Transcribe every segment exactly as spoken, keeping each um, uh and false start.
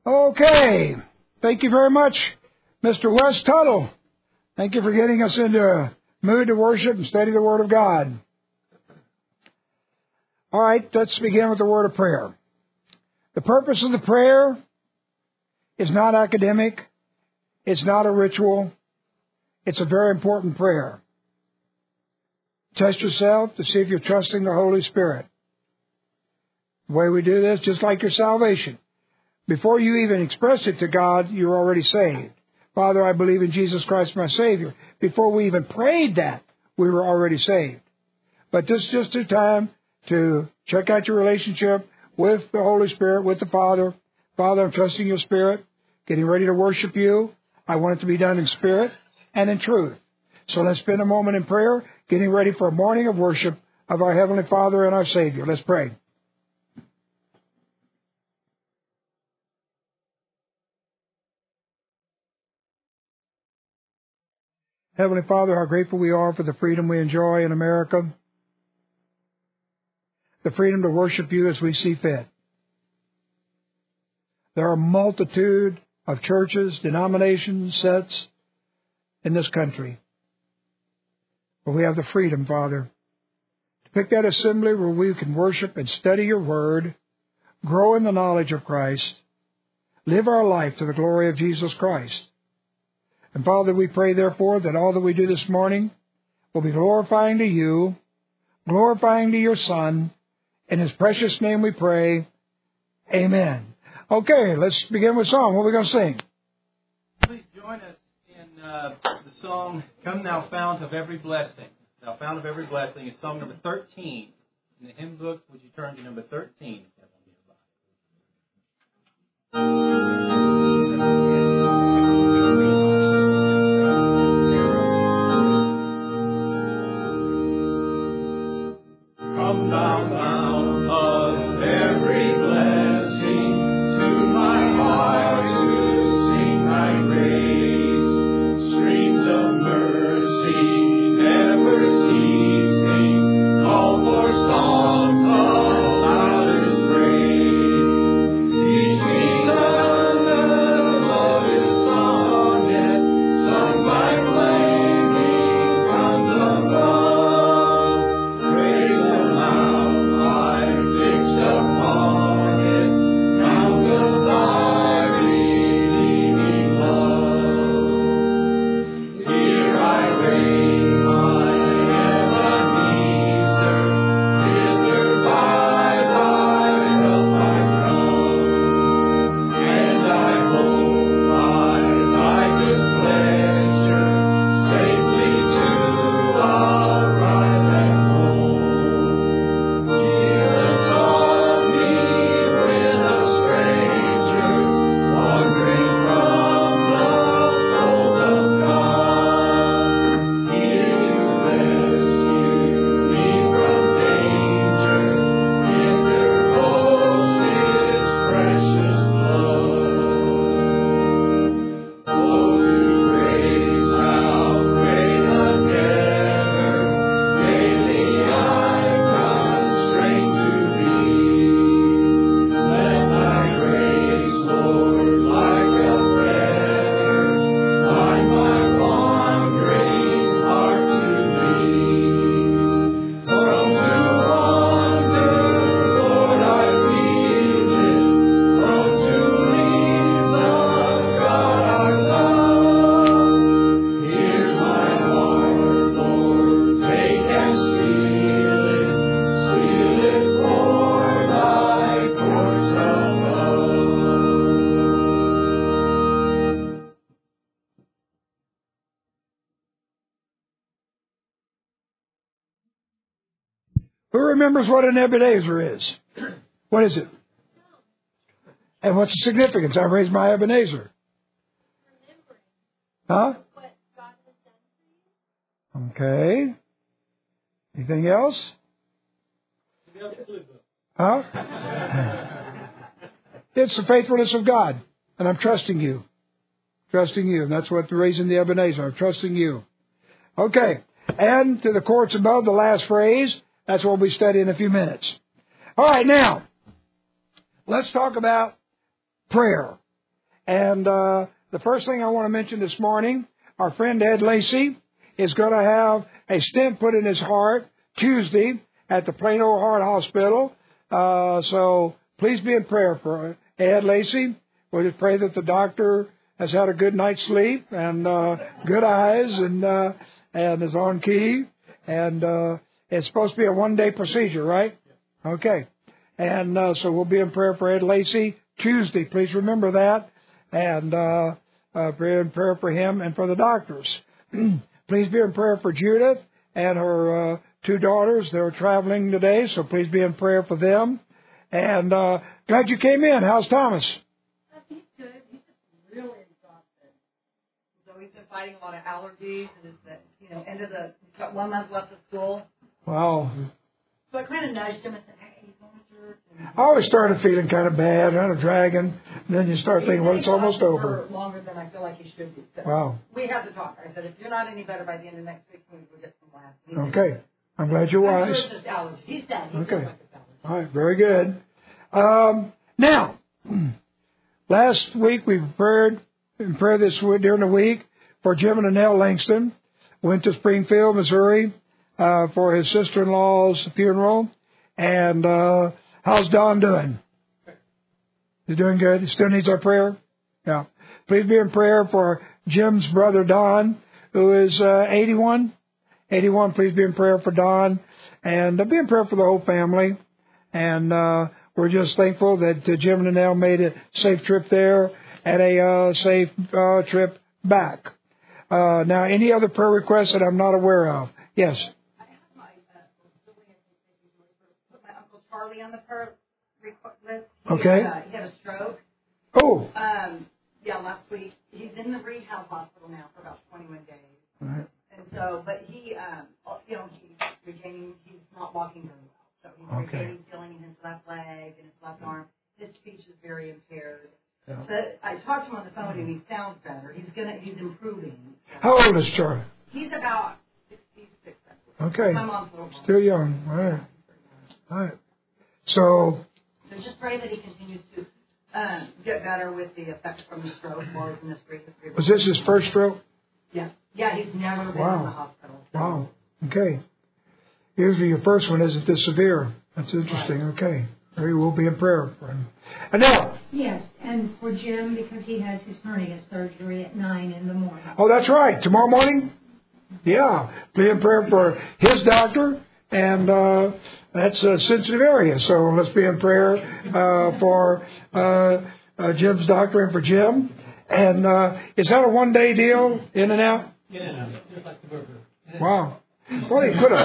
Okay. Thank you very much, Mister Wes Tuttle. Thank you for getting us into a mood to worship and study the Word of God. All right, let's begin with the word of prayer. The purpose of the prayer is not academic. It's not a ritual. It's a very important prayer. Test yourself to see if you're trusting the Holy Spirit. The way we do this, just like your salvation. Before you even express it to God, you're already saved. Father, I believe in Jesus Christ, my Savior. Before we even prayed that, we were already saved. But this is just a time to check out your relationship with the Holy Spirit, with the Father. Father, I'm trusting your Spirit, getting ready to worship you. I want it to be done in spirit and in truth. So let's spend a moment in prayer, getting ready for a morning of worship of our Heavenly Father and our Savior. Let's pray. Heavenly Father, how grateful we are for the freedom we enjoy in America, the freedom to worship you as we see fit. There are a multitude of churches, denominations, sets in this country. But we have the freedom, Father, to pick that assembly where we can worship and study your word, grow in the knowledge of Christ, live our life to the glory of Jesus Christ. And Father, we pray, therefore, that all that we do this morning will be glorifying to you, glorifying to your Son. In his precious name we pray. Amen. Okay, let's begin with song. What are we going to sing? Please join us in uh, the song, Come Thou Fount of Every Blessing. Thou Fount of Every Blessing is song number thirteen. In the hymn book, would you turn to number thirteen? Come thou fount of every blessing, to my heart to sing thy praise. Streams of mercy never ceasing, call for song of loudest praise. Teach me some melodious sonnet, sung by flaming tongues above. Praise the mount I fixed upon it, round of thy redeeming love. Here I raise my Ebenezer, hither by thy help I come, and I hope by thy good pleasure safely to arrive at home. Jesus saw me when a stranger, wandering from the fold of God. Here to rescue me from danger, interposed his precious blood. Oh, to praise how great a debtor daily I constrain to be. Let thy grace, Lord, like a fetter, bind my wandering heart to thee. Prone to wander, Lord, I feel it, prone to leave the God I love. Here's my heart, Lord, take and seal it, seal it for thy courts above. Who remembers what an Ebenezer is? What is it? And what's the significance? I raised my Ebenezer. Huh? Okay. Anything else? Huh? It's the faithfulness of God. And I'm trusting you. Trusting you. And that's what the raising the Ebenezer. I'm trusting you. Okay. And to the courts above, the last phrase. That's what we'll be studying in a few minutes. All right, now, let's talk about prayer. And uh, the first thing I want to mention this morning, our friend Ed Lacey is going to have a stent put in his heart Tuesday at the Plano Heart Hospital. Uh, so please be in prayer for Ed Lacey. We'll just pray that the doctor has had a good night's sleep and uh, good eyes and uh, and is on key. And uh, it's supposed to be a one-day procedure, right? Okay. And uh, so we'll be in prayer for Ed Lacey Tuesday. Please remember that. And uh, uh, pray in prayer for him and for the doctors. Please be in prayer for Judith and her uh, two daughters. They're traveling today, so please be in prayer for them. And uh, glad you came in. How's Thomas? He's good. He's just really exhausted. So he's been fighting a lot of allergies, and it's the, you know, end of the, he's got one month left of school. Wow. So I kind of nudged him and said, hey, he's going to church. And I always started feeling kind of bad, kind of dragging. And then you start thinking, well, it's almost over. For longer than I feel like he should be. So Wow. We had to talk. I said, if you're not any better by the end of next week, we will get some labs. Okay. I'm glad you're I'm wise. sure it's just allergies. He's dead. He Okay. feels like it's allergies. All right. Very good. Um, now, last week we prepared in prayer this week, during the week for Jim and Annelle Langston. Went to Springfield, Missouri, uh, for his sister-in-law's funeral. And uh, how's Don doing? He's doing good. He still needs our prayer? Yeah. Please be in prayer for Jim's brother Don, who is uh, eighty-one. eighty-one, please be in prayer for Don. And uh, be in prayer for the whole family. And uh, we're just thankful that uh, Jim and Annelle made a safe trip there and a uh, safe uh, trip back. Uh, now, any other prayer requests that I'm not aware of? Yes. I have my, uh, put my Uncle Charlie on the prayer request list. He, Okay. Uh, he had a stroke. Oh. Um, yeah, last week. He's in the rehab hospital now for about twenty-one days. All right. And so, but he, um, you know, he's regaining, he's not walking very well. So he's Okay. regaining feeling in his left leg and his left arm. His speech is very impaired. Yeah. But I talked to him on the phone and he sounds better. He's gonna, he's improving. How old is Charlie? He's about sixty-six. Okay. My mom's little mom. Still young. All right. All right. So, So just pray that he continues to um, get better with the effects from the stroke or from this great history. was this his first stroke? Yeah. Yeah, he's never been Wow. in the hospital. So. Wow. Okay. Usually your first one isn't this severe. That's interesting. Okay. We will be in prayer for him. And now. Yes, and for Jim, because he has his hernia surgery at nine in the morning. Oh, that's right. Tomorrow morning? Yeah. Be in prayer for his doctor. And uh, that's a sensitive area. So let's be in prayer uh, for uh, uh, Jim's doctor and for Jim. And uh, is that a one-day deal, in and out? Yeah, just like the burger. Wow. Well, they put a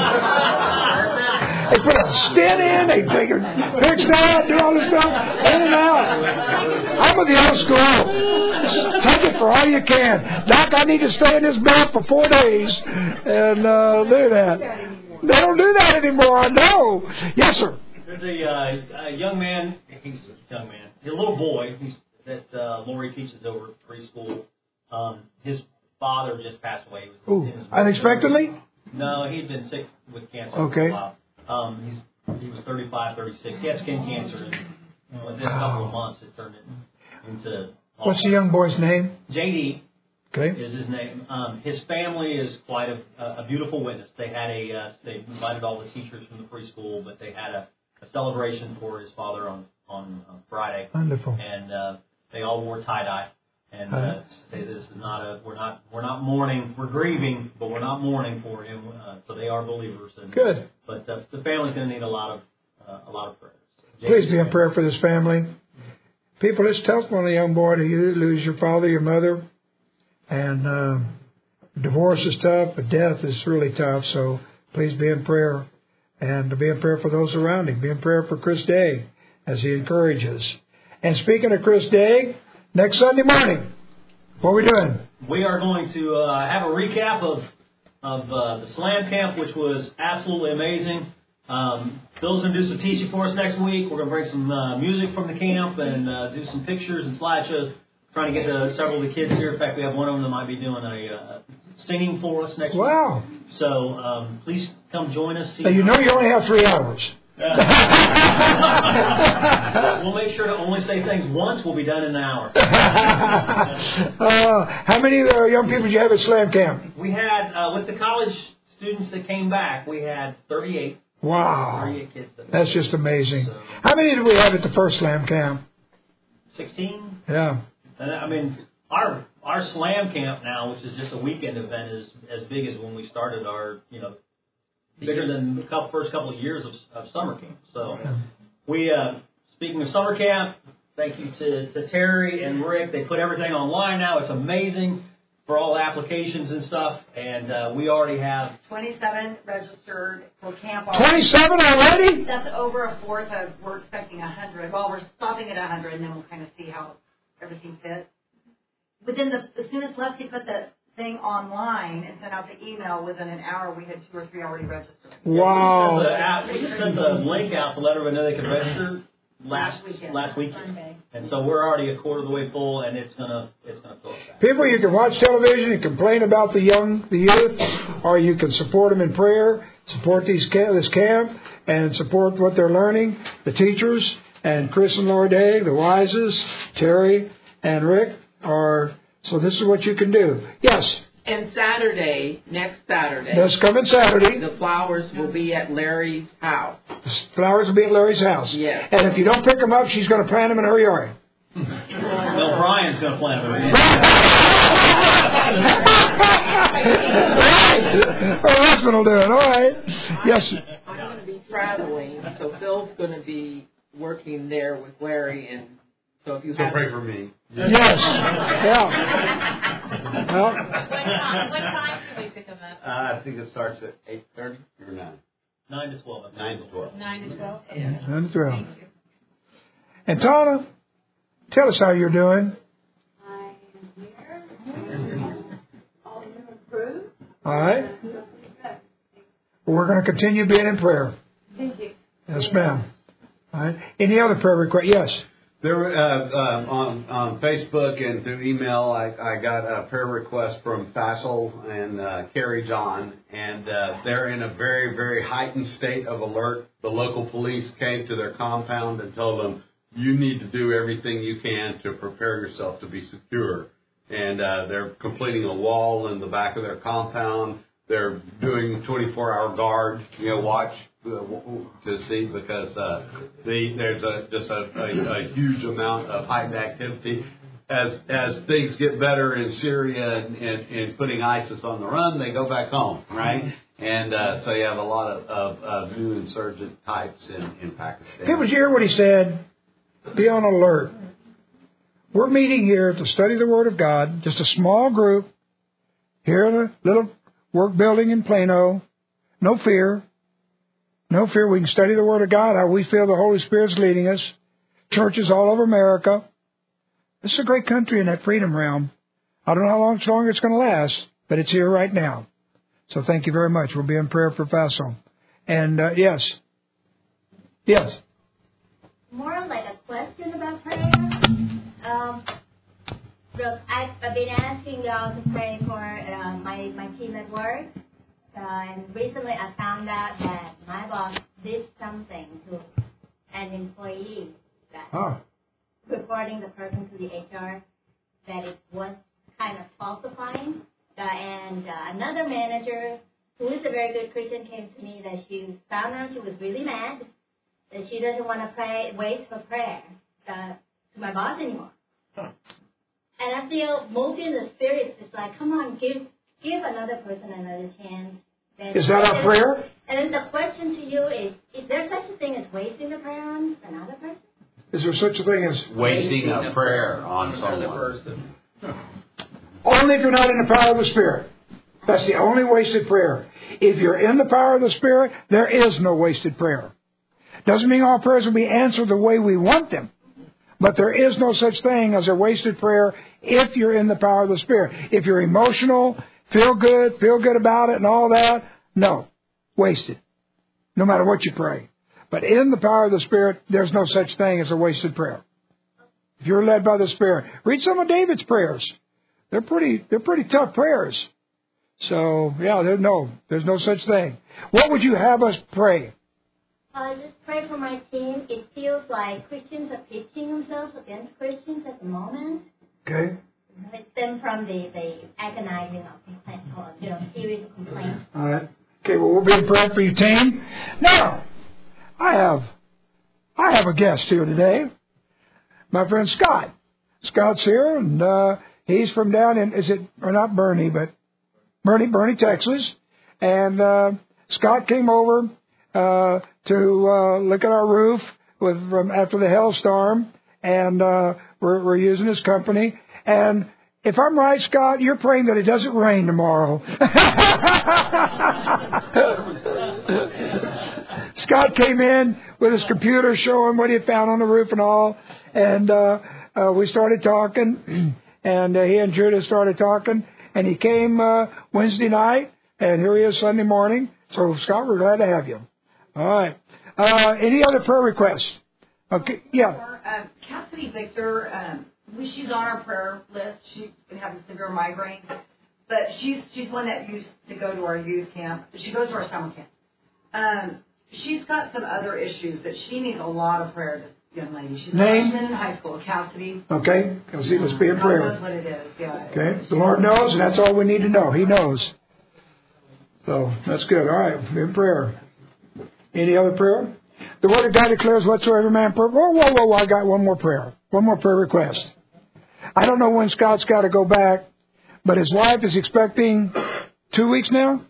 they put a stent in, they take a fix that, do all this stuff, in and out. I'm of the old school. Just take it for all you can. Doc, I need to stay in this bed for four days and uh, do that. They don't do that anymore, I know. Yes, sir. There's a, uh, a young man, he's a young man, he's a little boy he's, that uh, Lori teaches over at preschool. Um, his father just passed away. He was Ooh, in his unexpectedly? No, he'd been sick with cancer Okay. for a while. Um, he's, he was thirty-five, thirty-six. He had skin cancer, and within a couple of months it turned it into... What's the young boy's name? J D Okay. is his name. Um, his family is quite a, a beautiful witness. They had a, uh, they invited all the teachers from the preschool, but they had a, a celebration for his father on, on, on Friday. Wonderful. And uh, they all wore tie-dye. And uh, Uh-huh. say this is not a, we're not, we're not mourning, we're grieving, but we're not mourning for him. Uh, so they are believers. And, Good. But uh, the family's going to need a lot of, uh, a lot of prayers. Please be in prayer for this family. People, it's tough on a young boy to lose your father, your mother. And uh, divorce is tough, but death is really tough. So please be in prayer. And to be in prayer for those around him. Be in prayer for Chris Day as he encourages. And speaking of Chris Day, next Sunday morning, what are we doing? We are going to uh, have a recap of of uh, the Slam Camp, which was absolutely amazing. Um, Bill's going to do some teaching for us next week. We're going to bring some uh, music from the camp and uh, do some pictures and slideshows. Trying to get to several of the kids here. In fact, we have one of them that might be doing a uh, singing for us next Wow. week. So um, please come join us. See Now, you know you only have three hours. We'll make sure to only say things once. We'll be done in an hour. uh, how many uh, young people did you have at Slam Camp? We had, uh, with the college students that came back, we had thirty-eight. Wow. thirty-eight kids. That That's just amazing. So, how many did we have at the first Slam Camp? sixteen. Yeah. And I mean, our our Slam Camp now, which is just a weekend event, is as big as when we started our, you know, bigger than the couple, first couple of years of, of summer camp. So we, uh, speaking of summer camp, thank you to, to Terry and Rick. They put everything online now. It's amazing for all the applications and stuff. And uh, we already have twenty-seven registered for camp. twenty-seven already? That's over a fourth of, we're expecting one hundred. Well, we're stopping at one hundred, and then we'll kind of see how everything fits. Within the, as soon as Leslie put the thing online and sent out the email, within an hour we had two or three already registered. Wow. We sent the, app, we just sent the link out to let everyone know they could register last weekend. last weekend. And so we're already a quarter of the way full, and it's gonna it's gonna fill up. People, you can watch television and complain about the young, the youth, or you can support them in prayer, support these this camp, and support what they're learning. The teachers and Chris and Laura Day, the Wises, Terry and Rick are. So this is what you can do. Yes. And Saturday, next Saturday. This coming Saturday. The flowers will be at Larry's house. The flowers will be at Larry's house. Yes. And if you don't pick them up, she's going to plant them in her yard. No, Brian's going to plant them in her yard. Her husband will do it. All right. Yes. I'm going to be traveling, so Phil's going to be working there with Larry, and so if you so have pray for me. Yes. Yeah. Well, What time, what time can we pick them up? Uh, I think it starts at eight thirty or nine. Nine to twelve. Nine to twelve. Nine to twelve? Yeah. Nine to twelve. And Tana, tell us how you're doing. I am here. All improved. All right. Well, we're going to continue being in prayer. Thank you. Yes, ma'am. All right. Any other prayer request? Yes. There, uh, uh, on on Facebook and through email, I, I got a prayer request from Fassel and uh, Carrie John, and uh, they're in a very, very heightened state of alert. The local police came to their compound and told them, you need to do everything you can to prepare yourself to be secure. And uh, they're completing a wall in the back of their compound. They're doing twenty-four hour guard, you know, watch to see, because uh, the, there's a, just a, a, a huge amount of heightened activity. As as things get better in Syria and, and, and putting ISIS on the run, they go back home, right? And uh, so you have a lot of, of, of new insurgent types in, in Pakistan. People, did you hear what he said? Be on alert. We're meeting here to study the Word of God, just a small group, here in a little work building in Plano. No fear. No fear. We can study the Word of God, how we feel the Holy Spirit's leading us. Churches all over America. This is a great country in that freedom realm. I don't know how long, long it's going to last, but it's here right now. So thank you very much. We'll be in prayer for Faisal. And, uh, yes. Yes. More like a question about prayer. Um, look, I've, I've been asking y'all to pray for uh, my, my team at work. Uh, and recently I found out that my boss did something to an employee that Oh. reporting the person to the H R that it was kind of falsifying. Uh, and uh, another manager who is a very good Christian came to me that she found out she was really mad, that she doesn't want to pray, wait for prayer uh, to my boss anymore. Huh. And I feel moved in the spirit. It's like, come on, give give another person another chance. And Is that our prayer? And then the question to you is, is there such a thing as wasting the prayer on another person? Is there such a thing as Wasting a prayer on someone. Only if you're not in the power of the Spirit. That's the only wasted prayer. If you're in the power of the Spirit, there is no wasted prayer. Doesn't mean all prayers will be answered the way we want them. But there is no such thing as a wasted prayer if you're in the power of the Spirit. If you're emotional, feel good, feel good about it and all that, no. Wasted. No matter what you pray. But in the power of the Spirit, there's no such thing as a wasted prayer. If you're led by the Spirit, read some of David's prayers. They're pretty, they're pretty tough prayers. So, yeah, there, no, there's no such thing. What would you have us pray? Uh, just pray for my team. It feels like Christians are pitching themselves against Christians at the moment. Okay. It stems from the, the agonizing of complaint, or, you know, series of complaints. All right. Okay, well, we'll be praying for your team. Now, I have, I have a guest here today. My friend Scott. Scott's here, and uh, he's from down in, is it, or not Bernie, but Bernie, Bernie, Texas. And uh, Scott came over uh, to uh, look at our roof with from after the hailstorm, and uh, we're, we're using his company. And if I'm right, Scott, you're praying that it doesn't rain tomorrow. Scott came in with his computer showing what he had found on the roof and all, and uh, uh, we started talking, and uh, he and Judah started talking, and he came uh, Wednesday night, and here he is Sunday morning. So, Scott, we're glad to have you. All right. Uh, any other prayer requests? Okay. Yeah. Um, Cassidy Victor, um, we, she's on our prayer list. She's been having severe migraines, but she's she's one that used to go to our youth camp. She goes to our summer camp. Um, she's got some other issues that she needs a lot of prayer. This young lady. She's a Name? freshman in high school. Cassidy. Okay. Because he must be in God prayer. knows what it is. Yeah. Okay. The Lord knows, and that's all we need to know. He knows. So that's good. All right. Be in prayer. Any other prayer? The Word of God declares whatsoever man... Whoa, whoa, whoa, whoa. I got one more prayer. One more prayer request. I don't know when Scott's got to go back, but his wife is expecting two weeks now?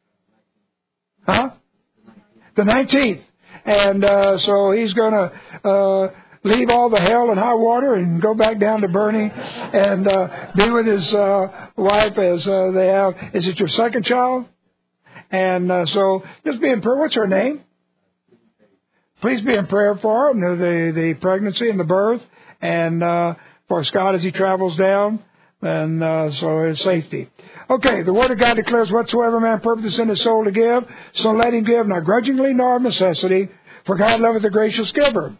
Huh? The nineteenth. And uh, so he's going to uh, leave all the hell and high water and go back down to Bernie and uh, be with his uh, wife as uh, they have... Is it your second child? And uh, so just be in prayer. What's her name? Please be in prayer for her, the, the pregnancy and the birth, and uh, for Scott as he travels down, and uh, so his safety. Okay, the Word of God declares whatsoever man purposes in his soul to give, so let him give, not grudgingly nor of necessity, for God loveth the gracious giver.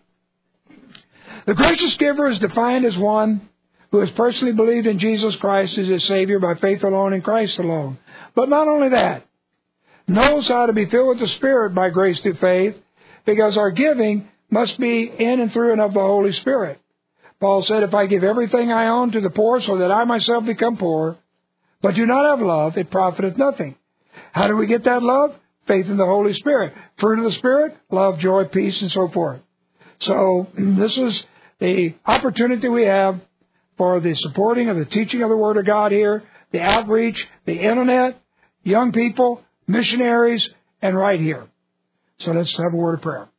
The gracious giver is defined as one who has personally believed in Jesus Christ as his Savior by faith alone in Christ alone. But not only that, knows how to be filled with the Spirit by grace through faith, because our giving must be in and through and of the Holy Spirit. Paul said, if I give everything I own to the poor so that I myself become poor, but do not have love, it profiteth nothing. How do we get that love? Faith in the Holy Spirit. Fruit of the Spirit, love, joy, peace, and so forth. So this is the opportunity we have for the supporting of the teaching of the Word of God here, the outreach, the Internet, young people, missionaries, and right here. So let's have a word of prayer.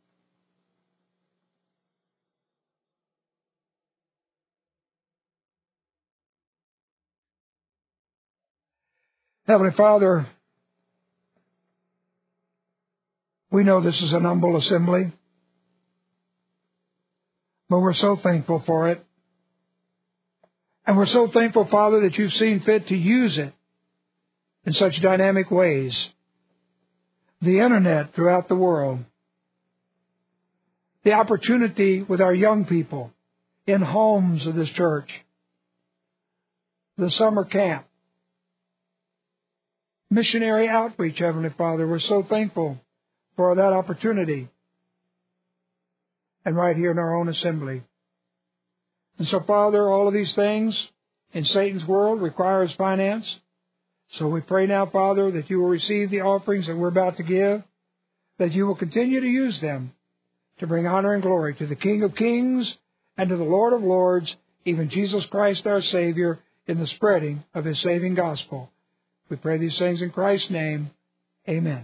Heavenly Father, we know this is an humble assembly, but we're so thankful for it. And we're so thankful, Father, that you've seen fit to use it in such dynamic ways. The Internet throughout the world. The opportunity with our young people in homes of this church. The summer camp. Missionary outreach, Heavenly Father. We're so thankful for that opportunity. And right here in our own assembly. And so, Father, all of these things in Satan's world requires finance. So we pray now, Father, that you will receive the offerings that we're about to give, that you will continue to use them to bring honor and glory to the King of Kings and to the Lord of Lords, even Jesus Christ our Savior, in the spreading of his saving gospel. We pray these things in Christ's name. Amen.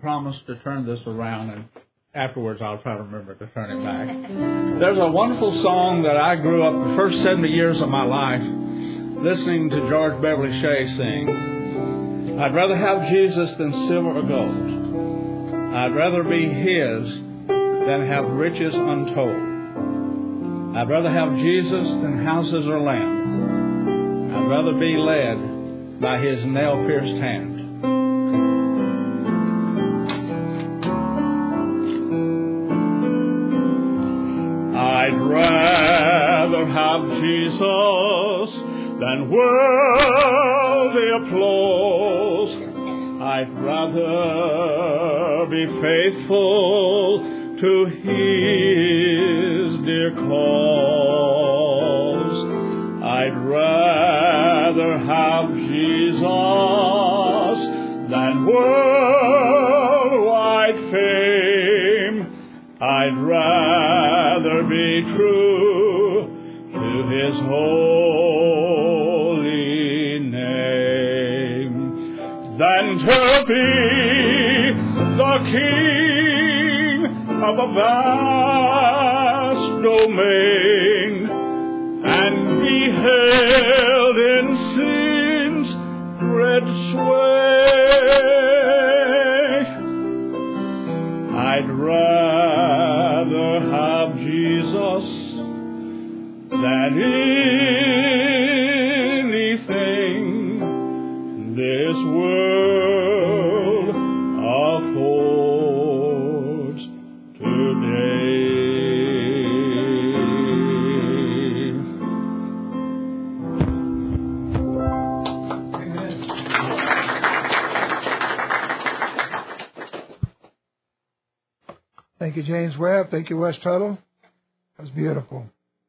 promise to turn this around, and afterwards I'll try to remember to turn it back. There's a wonderful song that I grew up the first seventy years of my life listening to George Beverly Shea sing. I'd rather have Jesus than silver or gold. I'd rather be His than have riches untold. I'd rather have Jesus than houses or land. I'd rather be led by His nail-pierced hand. I'd rather have Jesus than worldly applause. I'd rather be faithful to His dear cause. I'd rather have Jesus than worldwide fame. I'd rather be true to His holy name than to be the king of a vast domain and be held in sin's dread sway. I'd rather have Jesus than anything this world affords today. Thank you, James Webb. Thank you, Wes Tuttle. That was beautiful.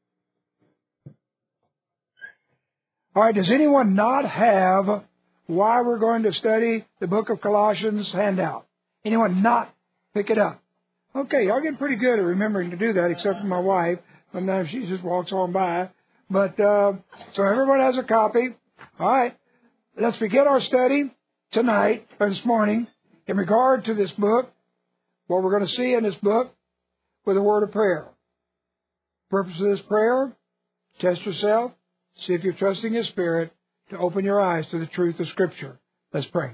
All right, does anyone not have why we're going to study the book of Colossians handout? Anyone not pick it up? Okay, y'all getting pretty good at remembering to do that, except for my wife. Sometimes she just walks on by. But, uh, so everyone has a copy. All right, let's begin our study tonight, or this morning, in regard to this book, what we're going to see in this book, with a word of prayer. Purpose of this prayer, test yourself, see if you're trusting His Spirit to open your eyes to the truth of Scripture. Let's pray.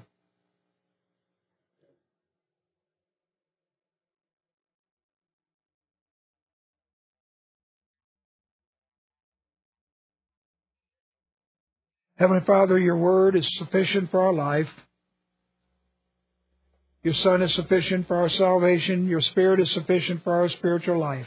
Heavenly Father, your word is sufficient for our life. Your Son is sufficient for our salvation. Your Spirit is sufficient for our spiritual life.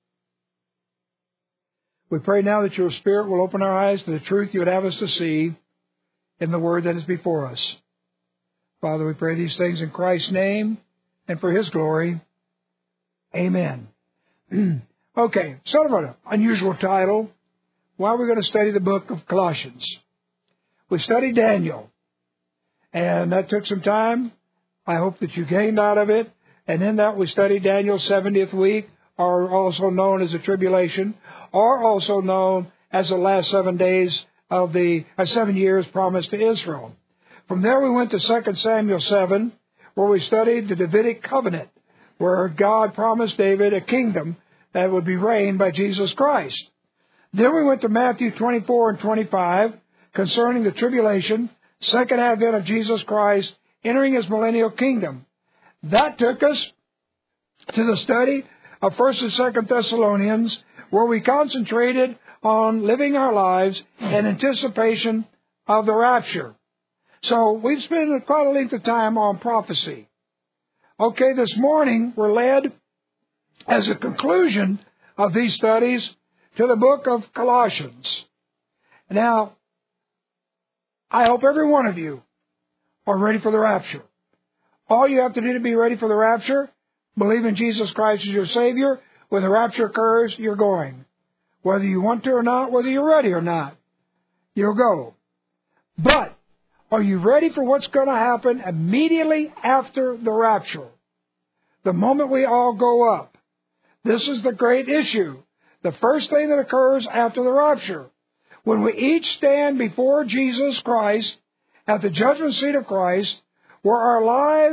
We pray now that your Spirit will open our eyes to the truth you would have us to see in the word that is before us. Father, we pray these things in Christ's name and for His glory. Amen. Okay, sort of an unusual title. Why are we going to study the book of Colossians? We studied Daniel, and that took some time. I hope that you gained out of it. And in that we studied Daniel's seventieth week, or also known as the tribulation, or also known as the last seven days of the uh, seven years promised to Israel. From there we went to Second Samuel seven, where we studied the Davidic covenant, where God promised David a kingdom that would be reigned by Jesus Christ. Then we went to Matthew twenty-four and twenty-five, concerning the tribulation, second advent of Jesus Christ, entering His millennial kingdom. That took us to the study of First and Second Thessalonians, where we concentrated on living our lives in anticipation of the rapture. So we've spent quite a length of time on prophecy. Okay, this morning we're led, as a conclusion of these studies, to the book of Colossians. Now, I hope every one of you are ready for the rapture. All you have to do to be ready for the rapture, believe in Jesus Christ as your Savior. When the rapture occurs, you're going. Whether you want to or not, whether you're ready or not, you'll go. But are you ready for what's going to happen immediately after the rapture? The moment we all go up. This is the great issue. The first thing that occurs after the rapture. When we each stand before Jesus Christ at the judgment seat of Christ, where our lives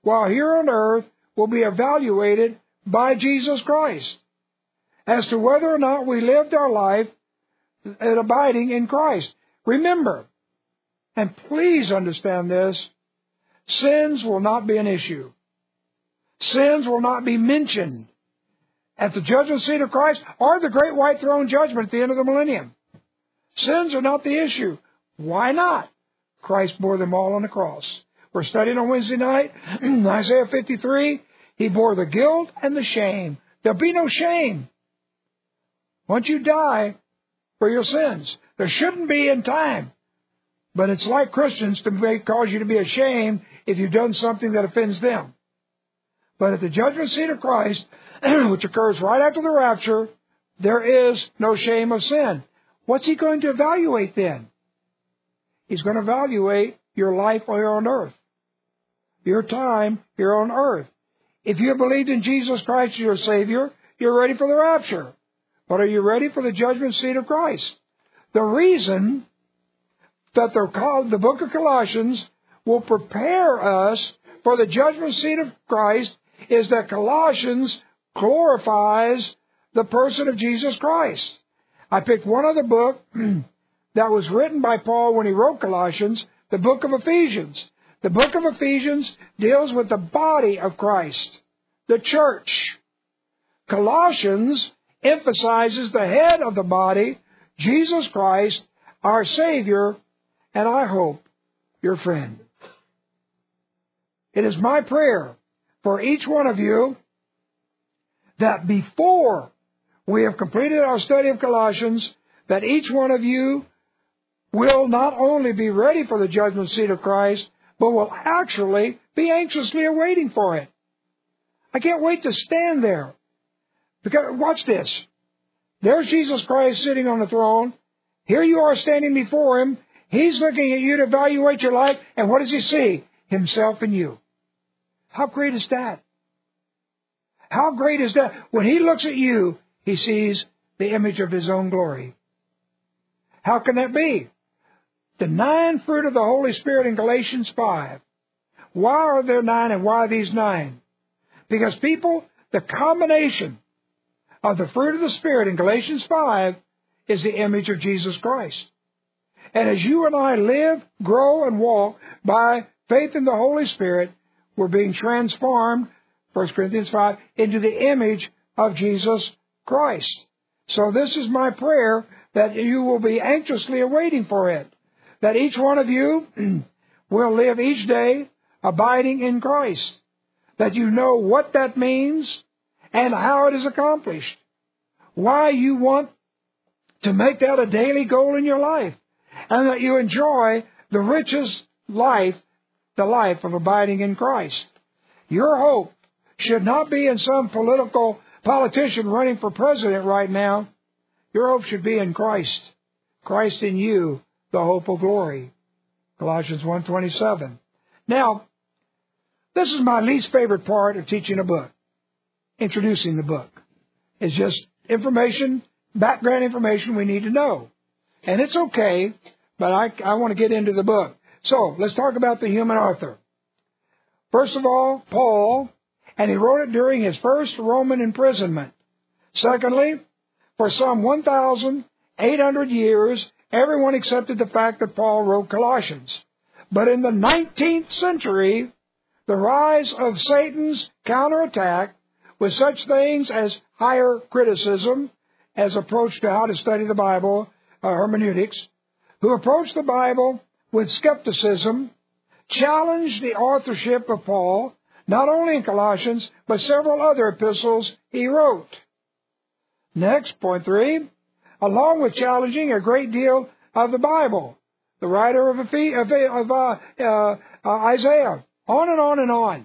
while here on earth will be evaluated by Jesus Christ as to whether or not we lived our life and abiding in Christ. Remember, and please understand this, sins will not be an issue. Sins will not be mentioned at the judgment seat of Christ or the great white throne judgment at the end of the millennium. Sins are not the issue. Why not? Christ bore them all on the cross. We're studying on Wednesday night, Isaiah fifty-three. He bore the guilt and the shame. There'll be no shame once you die for your sins. There shouldn't be in time. But it's like Christians to make, cause you to be ashamed if you've done something that offends them. But at the judgment seat of Christ, which occurs right after the rapture, there is no shame of sin. What's He going to evaluate then? He's going to evaluate your life here on earth, your time here on earth. If you have believed in Jesus Christ as your Savior, you're ready for the rapture. But are you ready for the judgment seat of Christ? The reason that the, the book of Colossians will prepare us for the judgment seat of Christ is that Colossians glorifies the person of Jesus Christ. I picked one other book that was written by Paul when he wrote Colossians, the book of Ephesians. The book of Ephesians deals with the body of Christ, the church. Colossians emphasizes the head of the body, Jesus Christ, our Savior, and I hope your friend. It is my prayer for each one of you that before we have completed our study of Colossians, that each one of you will not only be ready for the judgment seat of Christ, but will actually be anxiously awaiting for it. I can't wait to stand there. Because, watch this. There's Jesus Christ sitting on the throne. Here you are standing before Him. He's looking at you to evaluate your life. And what does He see? Himself in you. How great is that? How great is that? When He looks at you, He sees the image of His own glory. How can that be? The nine fruit of the Holy Spirit in Galatians five. Why are there nine and why these nine? Because people, the combination of the fruit of the Spirit in Galatians five is the image of Jesus Christ. And as you and I live, grow, and walk by faith in the Holy Spirit, we're being transformed, First Corinthians five, into the image of Jesus Christ. So this is my prayer, that you will be anxiously awaiting for it. That each one of you will live each day abiding in Christ. That you know what that means and how it is accomplished. Why you want to make that a daily goal in your life. And that you enjoy the richest life, the life of abiding in Christ. Your hope should not be in some political politician running for president right now. Your hope should be in Christ. Christ in you, the hope of glory. Colossians one twenty-seven. Now, this is my least favorite part of teaching a book. Introducing the book. It's just information, background information we need to know. And it's okay, but I, I want to get into the book. So, let's talk about the human author. First of all, Paul, and he wrote it during his first Roman imprisonment. Secondly, for some one thousand eight hundred years, everyone accepted the fact that Paul wrote Colossians. But in the nineteenth century, the rise of Satan's counterattack with such things as higher criticism, as approach to how to study the Bible, uh, hermeneutics, who approached the Bible with skepticism, challenged the authorship of Paul, not only in Colossians, but several other epistles he wrote. Next, point three, along with challenging a great deal of the Bible, the writer of, of, of uh, uh, uh, Isaiah, on and on and on.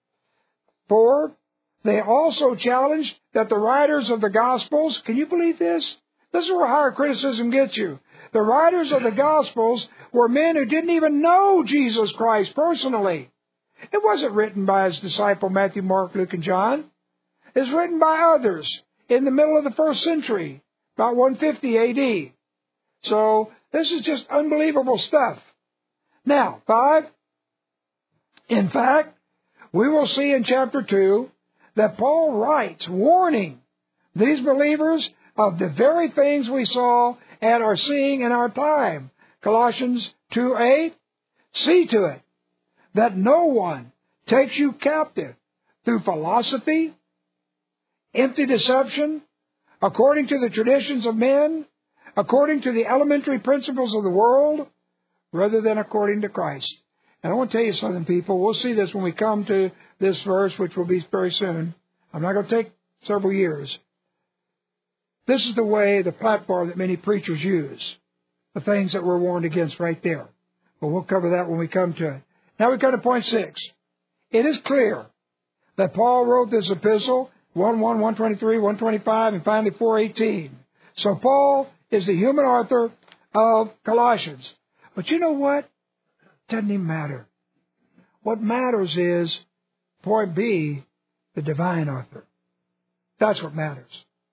Four, they also challenged that the writers of the Gospels, can you believe this? This is where higher criticism gets you. The writers of the Gospels were men who didn't even know Jesus Christ personally. It wasn't written by his disciple Matthew, Mark, Luke, and John. It was written by others in the middle of the first century, about one fifty A D. So this is just unbelievable stuff. Now, five, in fact, we will see in chapter two that Paul writes warning these believers of the very things we saw and are seeing in our time. Colossians two eight, see to it that no one takes you captive through philosophy, empty deception, according to the traditions of men, according to the elementary principles of the world, rather than according to Christ. And I want to tell you something, people. We'll see this when we come to this verse, which will be very soon. I'm not going to take several years. This is the way, the platform that many preachers use. The things that we're warned against right there. But we'll cover that when we come to it. Now we come to point six. It is clear that Paul wrote this epistle, one one, one twenty-three, one twenty-five, and finally four eighteen. So Paul is the human author of Colossians. But you know what? Doesn't even matter. What matters is, point B, the divine author. That's what matters.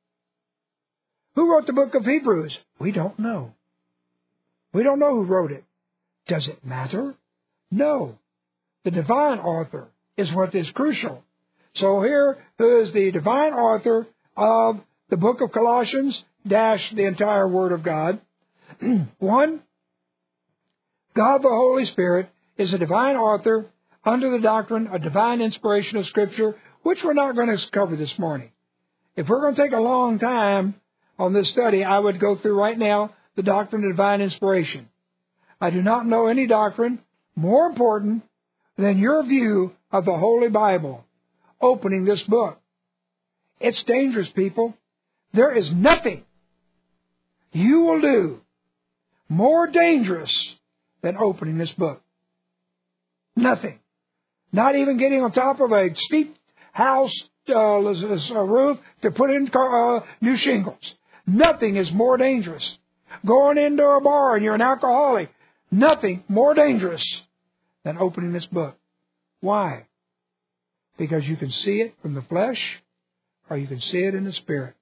Who wrote the book of Hebrews? We don't know. We don't know who wrote it. Does it matter? No. The divine author is what is crucial. So here is the divine author of the book of Colossians, dash the entire Word of God. One, God the Holy Spirit is a divine author under the doctrine of divine inspiration of Scripture, which we're not going to cover this morning. If we're going to take a long time on this study, I would go through right now the doctrine of divine inspiration. I do not know any doctrine more important than your view of the Holy Bible, opening this book. It's dangerous, people. There is nothing you will do more dangerous than opening this book. Nothing. Not even getting on top of a steep house uh, roof to put in uh, new shingles. Nothing is more dangerous. Going into a bar and you're an alcoholic. Nothing more dangerous than opening this book. Why? Because you can see it from the flesh or you can see it in the spirit.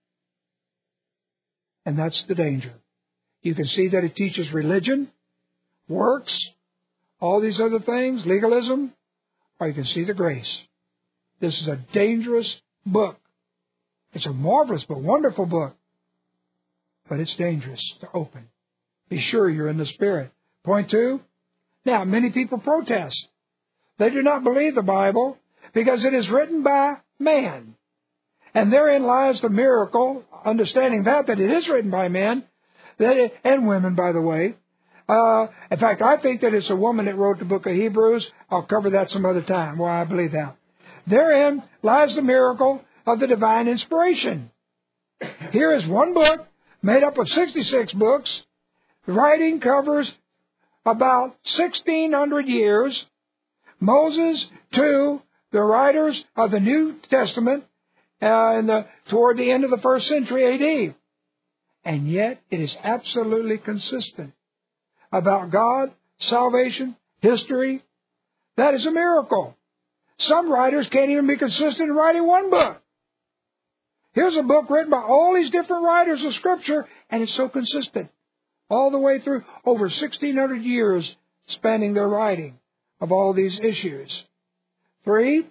And that's the danger. You can see that it teaches religion, works, all these other things, legalism, or you can see the grace. This is a dangerous book. It's a marvelous but wonderful book. But it's dangerous to open. Be sure you're in the Spirit. Point two. Now, many people protest. They do not believe the Bible because it is written by man. And therein lies the miracle, understanding that, that it is written by men, that it, and women, by the way. Uh, in fact, I think that it's a woman that wrote the book of Hebrews. I'll cover that some other time, why I believe that. Therein lies the miracle of the divine inspiration. Here is one book made up of sixty-six books. The writing covers about sixteen hundred years. Moses to the writers of the New Testament uh, in the, toward the end of the first century A D. And yet it is absolutely consistent about God, salvation, history. That is a miracle. Some writers can't even be consistent in writing one book. Here's a book written by all these different writers of Scripture, and it's so consistent. All the way through, over sixteen hundred years spanning their writing of all these issues. Three,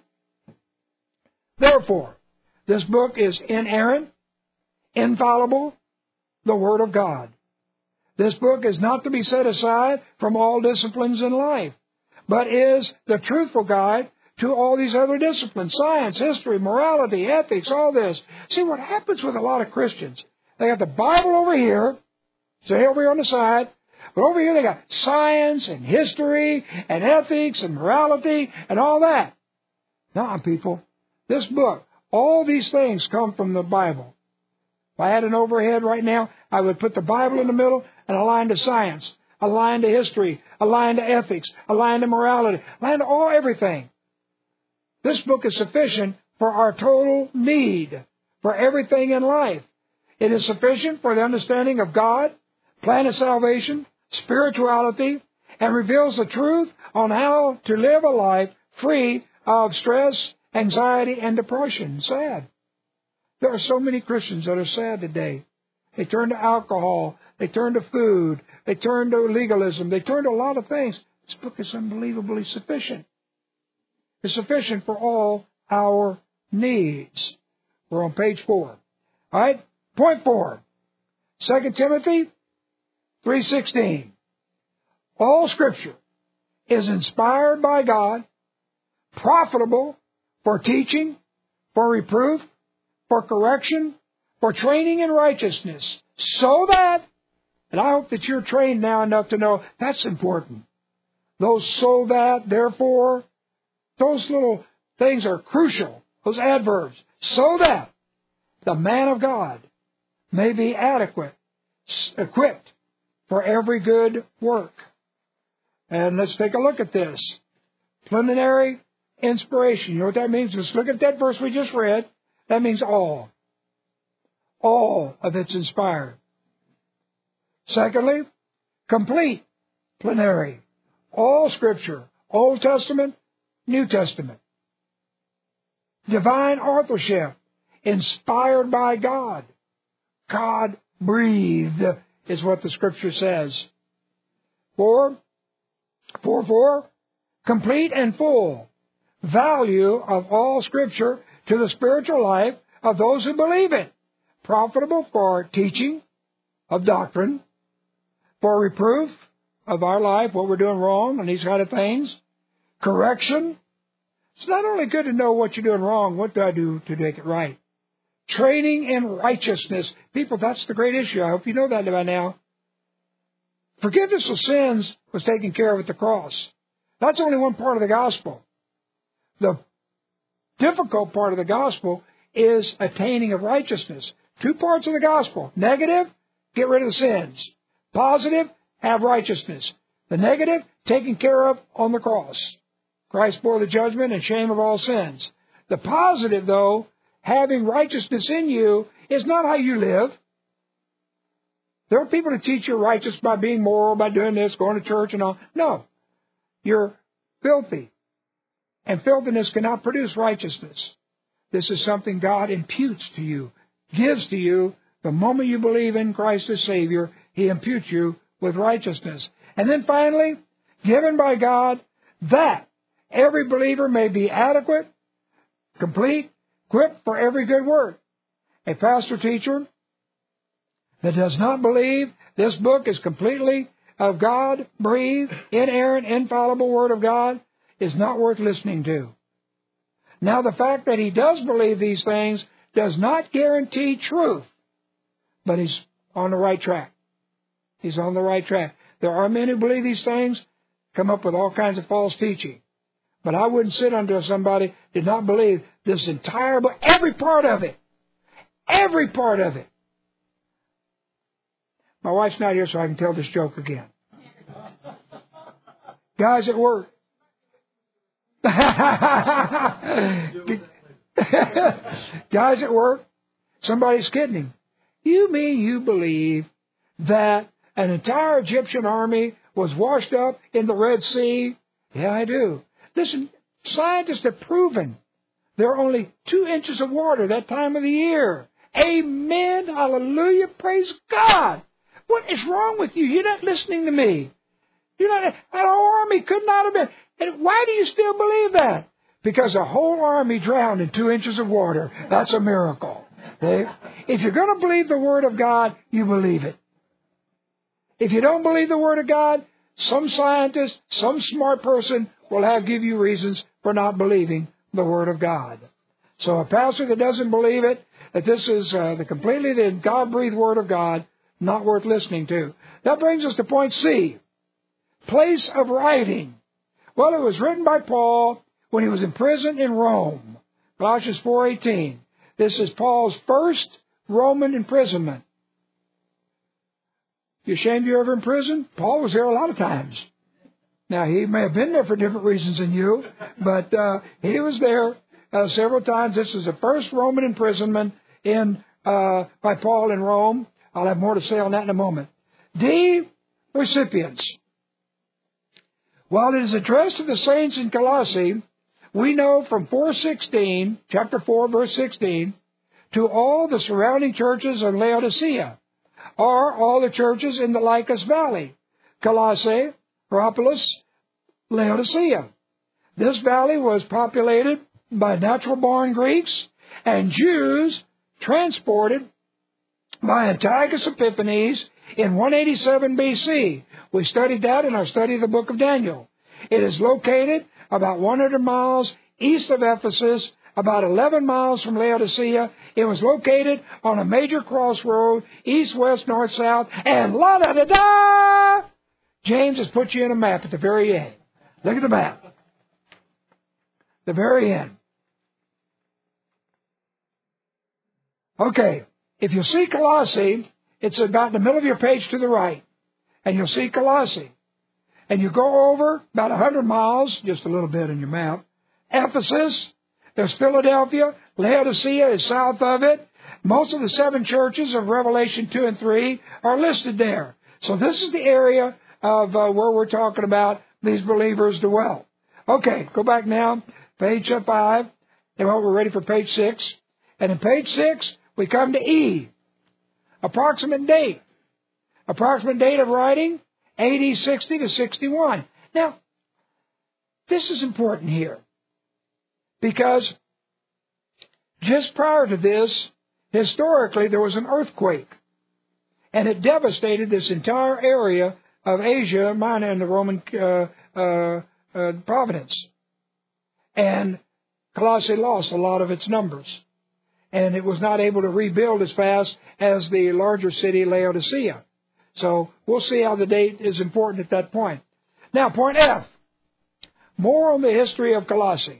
therefore, this book is inerrant, infallible, the Word of God. This book is not to be set aside from all disciplines in life, but is the truthful guide to all these other disciplines, science, history, morality, ethics, all this. See, what happens with a lot of Christians, they got the Bible over here, say over here on the side, but over here they got science and history and ethics and morality and all that. Now, people, this book, all these things come from the Bible. If I had an overhead right now, I would put the Bible in the middle and a line to science, a line to history, a line to ethics, a line to morality, a line to all everything. This book is sufficient for our total need, for everything in life. It is sufficient for the understanding of God, plan of salvation, spirituality, and reveals the truth on how to live a life free of stress, anxiety, and depression. Sad. There are so many Christians that are sad today. They turn to alcohol. They turn to food. They turn to legalism. They turn to a lot of things. This book is unbelievably sufficient. is sufficient for all our needs. We're on page four. All right, point four. Second Timothy three sixteen. All Scripture is inspired by God, profitable for teaching, for reproof, for correction, for training in righteousness, so that, and I hope that you're trained now enough to know that's important. Those so that, therefore, those little things are crucial, those adverbs, so that the man of God may be adequate, equipped for every good work. And let's take a look at this. Plenary inspiration. You know what that means? Let's look at that verse we just read. That means all. All of it's inspired. Secondly, complete plenary. All Scripture, Old Testament, New Testament. Divine authorship, inspired by God. God breathed is what the Scripture says. Four, four, four, complete and full value of all Scripture to the spiritual life of those who believe it. Profitable for teaching of doctrine, for reproof of our life, what we're doing wrong and these kind of things. Correction. It's not only good to know what you're doing wrong, what do I do to make it right? Training in righteousness. People, that's the great issue. I hope you know that by now. Forgiveness of sins was taken care of at the cross. That's only one part of the gospel. The difficult part of the gospel is attaining of righteousness. Two parts of the gospel. Negative, get rid of the sins. Positive, have righteousness. The negative, taken care of on the cross. Christ bore the judgment and shame of all sins. The positive, though, having righteousness in you, is not how you live. There are people who teach you're righteous by being moral, by doing this, going to church and all. No. You're filthy. And filthiness cannot produce righteousness. This is something God imputes to you, gives to you. The moment you believe in Christ as Savior, He imputes you with righteousness. And then finally, given by God that every believer may be adequate, complete, equipped for every good work. A pastor teacher that does not believe this book is completely of God, breathed, inerrant, infallible Word of God, is not worth listening to. Now, the fact that he does believe these things does not guarantee truth, but he's on the right track. He's on the right track. There are men who believe these things, come up with all kinds of false teaching. But I wouldn't sit under somebody who did not believe this entire book, every part of it. Every part of it. My wife's not here, so I can tell this joke again. Guys at work. Guys at work, somebody's kidding him. You mean you believe that an entire Egyptian army was washed up in the Red Sea? Yeah, I do. Listen, scientists have proven there are only two inches of water that time of the year. Amen. Hallelujah. Praise God. What is wrong with you? You're not listening to me. You're not. That whole army could not have been. And why do you still believe that? Because a whole army drowned in two inches of water. That's a miracle. Okay? If you're going to believe the Word of God, you believe it. If you don't believe the Word of God, some scientist, some smart person will have give you reasons for not believing the Word of God. So a pastor that doesn't believe it, that this is uh, the completely the God-breathed Word of God, not worth listening to. That brings us to point C. Place of writing. Well, it was written by Paul when he was in prison in Rome. Colossians four eighteen. This is Paul's first Roman imprisonment. You ashamed you're ever in prison? Paul was there a lot of times. Now, he may have been there for different reasons than you, but uh, he was there uh, several times. This is the first Roman imprisonment in uh, by Paul in Rome. I'll have more to say on that in a moment. D, recipients. While it is addressed to the saints in Colossae, we know from four sixteen, chapter four, verse sixteen, to all the surrounding churches of Laodicea, or all the churches in the Lycus Valley, Colossae, Hierapolis, Laodicea. This valley was populated by natural-born Greeks and Jews transported by Antiochus Epiphanes in one eighty-seven B C. We studied that in our study of the book of Daniel. It is located about one hundred miles east of Ephesus, about eleven miles from Laodicea. It was located on a major crossroad, east, west, north, south, and la-da-da-da! James has put you in a map at the very end. Look at the map. The very end. Okay, if you see Colossae, it's about in the middle of your page to the right. And you'll see Colossae. And you go over about one hundred miles, just a little bit in your map. Ephesus, there's Philadelphia, Laodicea is south of it. Most of the seven churches of Revelation two and three are listed there. So this is the area of uh, where we're talking about these believers dwell. Okay, go back now, page five. And well, we're ready for page six. And in page six, we come to E. Approximate date. Approximate date of writing, A D sixty to sixty-one. Now, this is important here. Because just prior to this, historically, there was an earthquake. And it devastated this entire area of Asia Minor and the Roman uh, uh, uh, province. And Colossae lost a lot of its numbers. And it was not able to rebuild as fast as the larger city, Laodicea. So we'll see how the date is important at that point. Now, point F. More on the history of Colossae.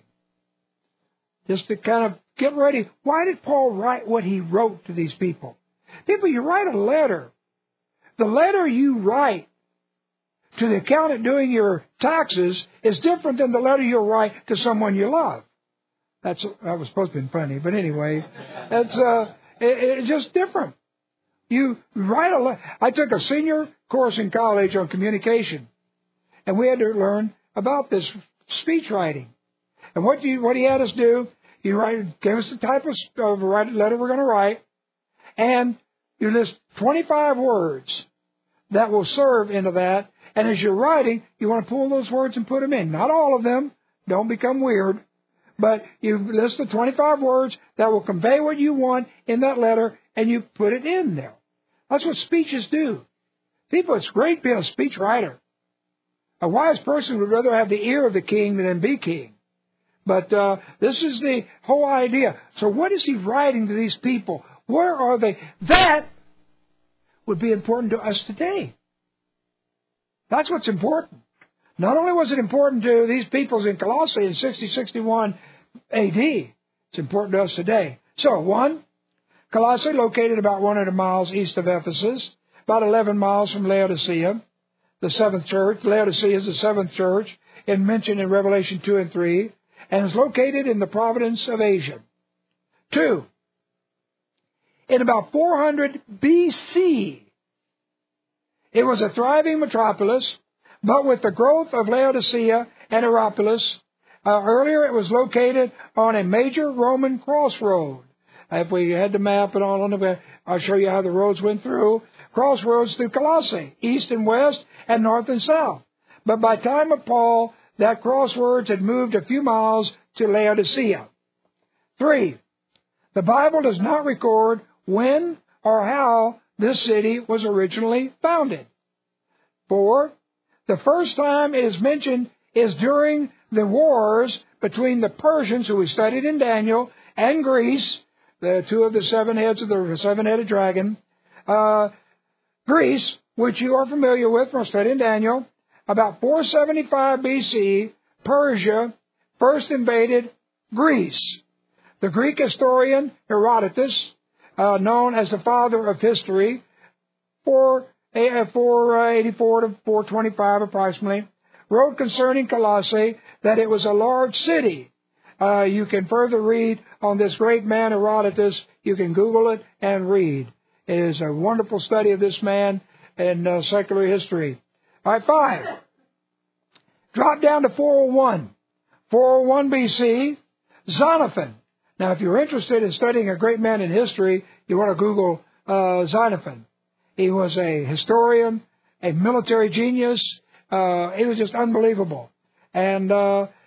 Just to kind of get ready. Why did Paul write what he wrote to these people? People, you write a letter. The letter you write to the accountant doing your taxes is different than the letter you'll write to someone you love. That's that was supposed to be funny, but anyway, it's uh, it, it's just different. You write a letter. I took a senior course in college on communication, and we had to learn about this speech writing. And what you what he had us do, he write gave us the type of, of letter we're going to write, and you list twenty-five words that will serve into that. And as you're writing, you want to pull those words and put them in. Not all of them. Don't become weird. But you list the twenty-five words that will convey what you want in that letter, and you put it in there. That's what speeches do. People, it's great being a speech writer. A wise person would rather have the ear of the king than be king. But uh, this is the whole idea. So what is he writing to these people? Where are they? That would be important to us today. That's what's important. Not only was it important to these peoples in Colossae in sixty, sixty-one A D, it's important to us today. So, one, Colossae located about one hundred miles east of Ephesus, about eleven miles from Laodicea, the seventh church. Laodicea is the seventh church, and mentioned in Revelation two and three, and is located in the province of Asia. Two, in about four hundred B C, it was a thriving metropolis, but with the growth of Laodicea and Hierapolis, uh, earlier it was located on a major Roman crossroad. If we had the map and all on the, I'll show you how the roads went through. Crossroads through Colossae, east and west, and north and south. But by time of Paul, that crossroads had moved a few miles to Laodicea. Three, the Bible does not record when or how this city was originally founded. Four, the first time it is mentioned is during the wars between the Persians, who we studied in Daniel, and Greece, the two of the seven heads of the seven-headed dragon. Uh, Greece, which you are familiar with from studying Daniel, about four seventy-five B C, Persia first invaded Greece. The Greek historian Herodotus, uh, known as the father of history, four eighty-four to four twenty-five approximately, wrote concerning Colossae that it was a large city. Uh, you can further read on this great man Herodotus. You can Google it and read. It is a wonderful study of this man in uh, secular history. All right, five. Drop down to four oh one. four oh one B C, Xenophon. Now, if you're interested in studying a great man in history, you want to Google uh, Xenophon. He was a historian, a military genius. Uh, he was just unbelievable. And uh,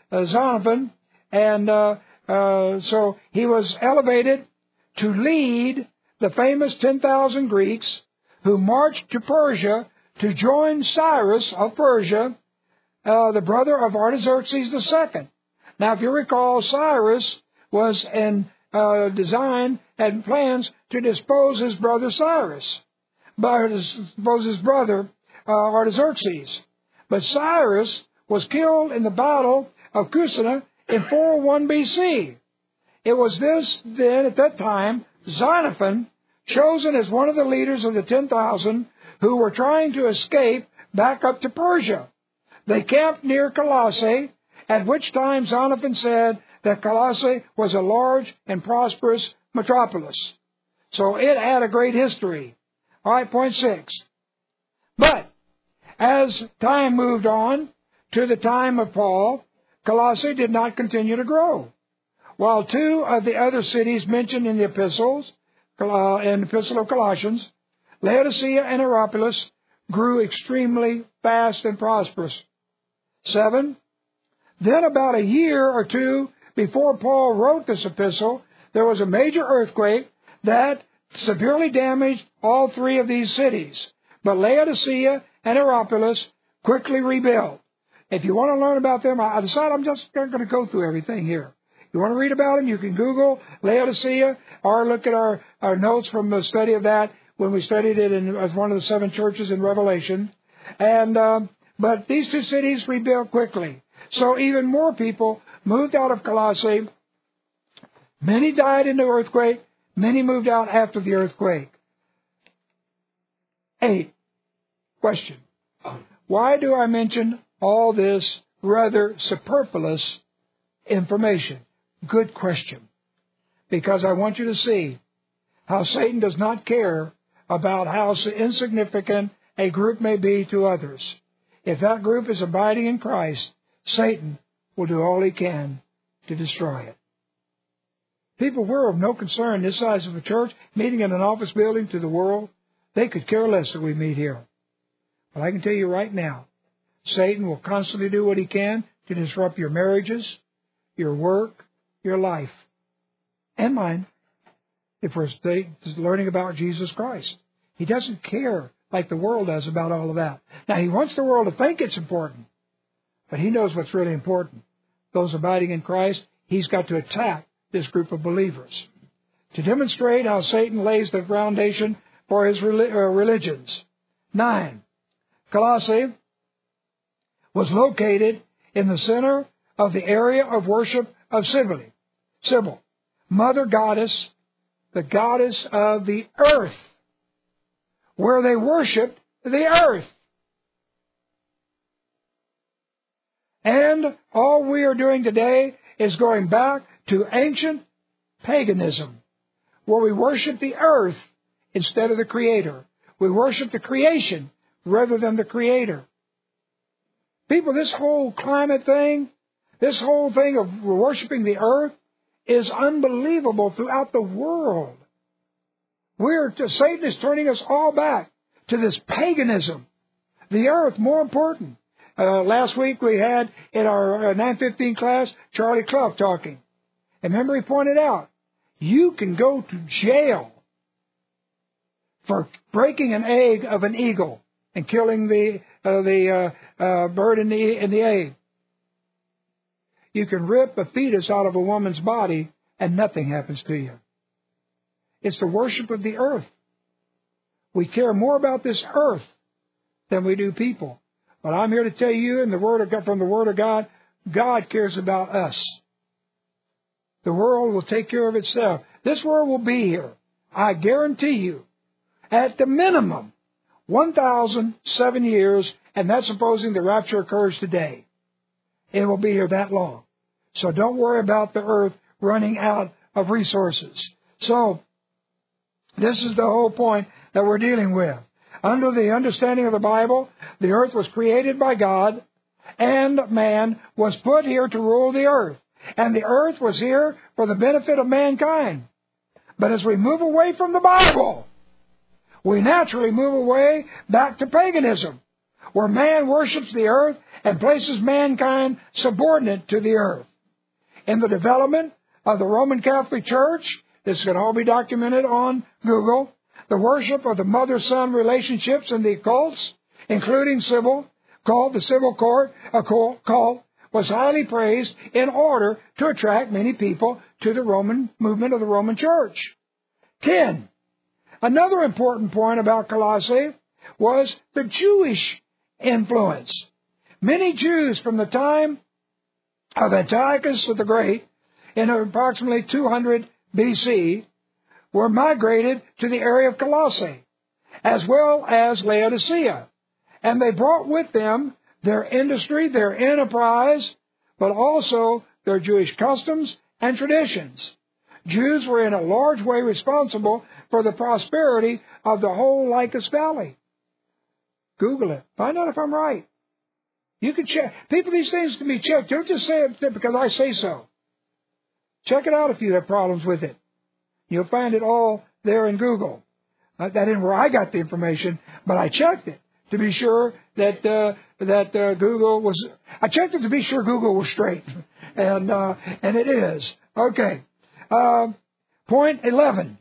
uh, Xenophon, and uh, uh, so he was elevated to lead the famous ten thousand Greeks who marched to Persia to join Cyrus of Persia, uh, the brother of Artaxerxes the Second. Now, if you recall, Cyrus was in uh, design and plans to dispose his brother Cyrus, but dispose his brother uh, Artaxerxes. But Cyrus was killed in the battle of Kusana in four oh one B C. It was this then, at that time, Xenophon, chosen as one of the leaders of the ten thousand who were trying to escape back up to Persia. They camped near Colossae, at which time Xenophon said that Colossae was a large and prosperous metropolis. So it had a great history. All right, point six. But as time moved on to the time of Paul, Colossae did not continue to grow. While two of the other cities mentioned in the epistles, uh, in the Epistle of Colossians, Laodicea and Hierapolis, grew extremely fast and prosperous. Seven. Then about a year or two before Paul wrote this epistle, there was a major earthquake that severely damaged all three of these cities. But Laodicea and Hierapolis quickly rebuilt. If you want to learn about them, I decided I'm just not going to go through everything here. You want to read about them, you can Google Laodicea or look at our, our notes from the study of that when we studied it in as one of the seven churches in Revelation. And um, but these two cities rebuilt quickly. So even more people moved out of Colossae. Many died in the earthquake. Many moved out after the earthquake. Eight. Question. Why do I mention all this rather superfluous information? Good question. Because I want you to see how Satan does not care about how insignificant a group may be to others. If that group is abiding in Christ, Satan will do all he can to destroy it. People were of no concern this size of a church, meeting in an office building to the world. They could care less that we meet here. But I can tell you right now, Satan will constantly do what he can to disrupt your marriages, your work, your life, and mine, if we're learning about Jesus Christ. He doesn't care like the world does about all of that. Now, he wants the world to think it's important, but he knows what's really important. Those abiding in Christ, he's got to attack this group of believers. To demonstrate how Satan lays the foundation for his religions. Nine, Colossae was located in the center of the area of worship of Cybele, Sybil, mother goddess, the goddess of the earth, where they worshipped the earth. And all we are doing today is going back to ancient paganism, where we worship the earth instead of the Creator. We worship the creation rather than the Creator. People, this whole climate thing, this whole thing of worshiping the earth is unbelievable throughout the world. We're Satan is turning us all back to this paganism. The earth, more important. Uh, last week we had in our uh, nine fifteen class, Charlie Clough talking. And remember he pointed out, you can go to jail for breaking an egg of an eagle and killing the uh, the uh, uh, bird in the in the egg. You can rip a fetus out of a woman's body and nothing happens to you. It's the worship of the earth. We care more about this earth than we do people. But I'm here to tell you in the word of God, from the Word of God, God cares about us. The world will take care of itself. This world will be here. I guarantee you, at the minimum, one thousand seven years, and that's supposing the rapture occurs today. It will be here that long. So don't worry about the earth running out of resources. So, this is the whole point that we're dealing with. Under the understanding of the Bible, the earth was created by God, and man was put here to rule the earth. And the earth was here for the benefit of mankind. But as we move away from the Bible, we naturally move away back to paganism. where man worships the earth and places mankind subordinate to the earth. In the development of the Roman Catholic Church, this can all be documented on Google, the worship of the mother-son relationships in the cults, including civil, called the civil court, a cult, was highly praised in order to attract many people to the Roman movement of the Roman Church. Ten. Another important point about Colossae was the Jewish influence. Many Jews from the time of Antiochus the Great in approximately two hundred B C were migrated to the area of Colossae, as well as Laodicea. And they brought with them their industry, their enterprise, but also their Jewish customs and traditions. Jews were in a large way responsible for the prosperity of the whole Lycus Valley. Google it. Find out if I'm right. You can check. People, these things can be checked. Don't just say it because I say so. Check it out if you have problems with it. You'll find it all there in Google. Uh, that isn't where I got the information, but I checked it to be sure that uh, that uh, Google was. I checked it to be sure Google was straight, and uh, and it is. Okay. Uh, point eleven.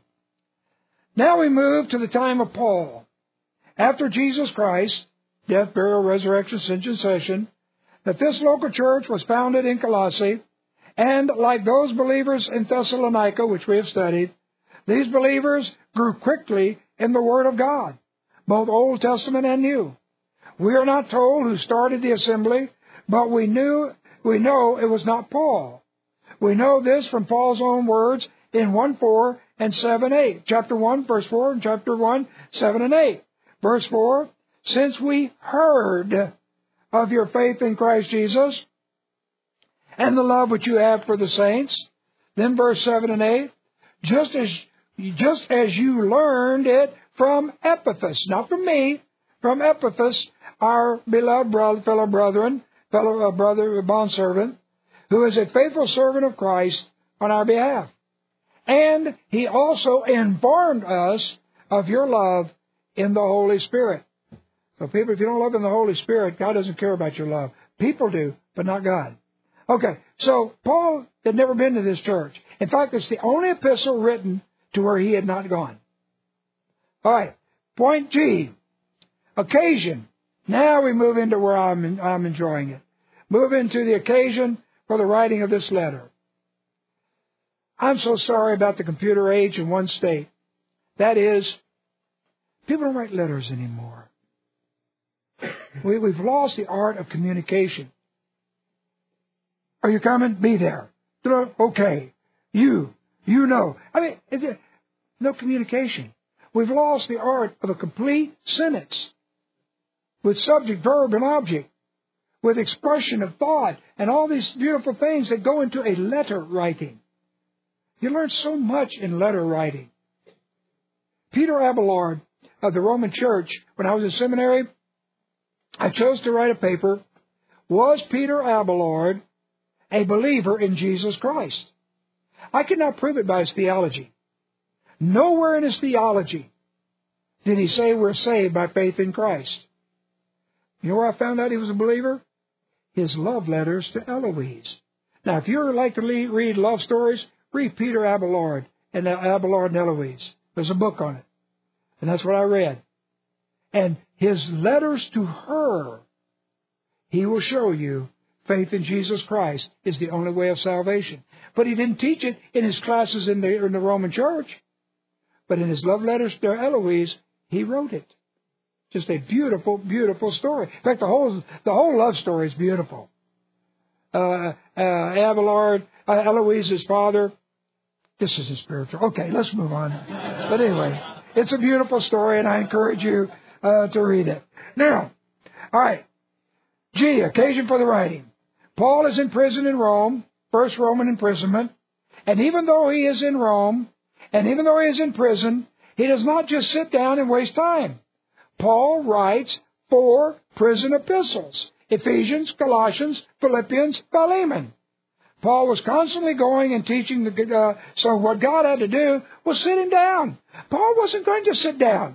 Now we move to the time of Paul. After Jesus Christ, death, burial, resurrection, ascension, session, that this local church was founded in Colossae, and like those believers in Thessalonica, which we have studied, these believers grew quickly in the Word of God, both Old Testament and New. We are not told who started the assembly, but we knew we know it was not Paul. We know this from Paul's own words in one four and seven eight. Chapter one, verse four, and chapter one, seven and eight. Verse four, since we heard of your faith in Christ Jesus and the love which you have for the saints. Then verse seven and eight, just as just as you learned it from Epaphras, not from me, from Epaphras, our beloved brother, fellow brethren, fellow uh, brother, bondservant, who is a faithful servant of Christ on our behalf. And he also informed us of your love in the Holy Spirit. So people, if you don't love in the Holy Spirit, God doesn't care about your love. People do, but not God. Okay, so Paul had never been to this church. In fact, it's the only epistle written to where he had not gone. All right, point G, occasion. Now we move into where I'm, I'm enjoying it. Move into the occasion for the writing of this letter. I'm so sorry about the computer age in one state. That is, people don't write letters anymore. We, we've lost the art of communication. Are you coming? Be there. Okay. You. You know. I mean, it, no communication. We've lost the art of a complete sentence with subject, verb, and object, with expression of thought, and all these beautiful things that go into a letter writing. You learn so much in letter writing. Peter Abelard of the Roman Church, when I was in seminary, I chose to write a paper, Was Peter Abelard a believer in Jesus Christ? I could not prove it by his theology. Nowhere in his theology did he say we're saved by faith in Christ. You know where I found out he was a believer? His love letters to Eloise. Now, if you like to read love stories, read Peter Abelard and Abelard and Eloise. There's a book on it. And that's what I read. And his letters to her, he will show you faith in Jesus Christ is the only way of salvation. But he didn't teach it in his classes in the, in the Roman Church. But in his love letters to Eloise, he wrote it. Just a beautiful, beautiful story. In fact, the whole the whole love story is beautiful. Uh, uh, Abelard, uh, Eloise's father. This isn't spiritual. Okay, let's move on. But anyway, it's a beautiful story, and I encourage you uh, to read it. Now, all right. G, occasion for the writing. Paul is in prison in Rome, first Roman imprisonment. And even though he is in Rome, and even though he is in prison, he does not just sit down and waste time. Paul writes four prison epistles: Ephesians, Colossians, Philippians, Philemon. Paul was constantly going and teaching. The, uh, so what God had to do was sit him down. Paul wasn't going to sit down.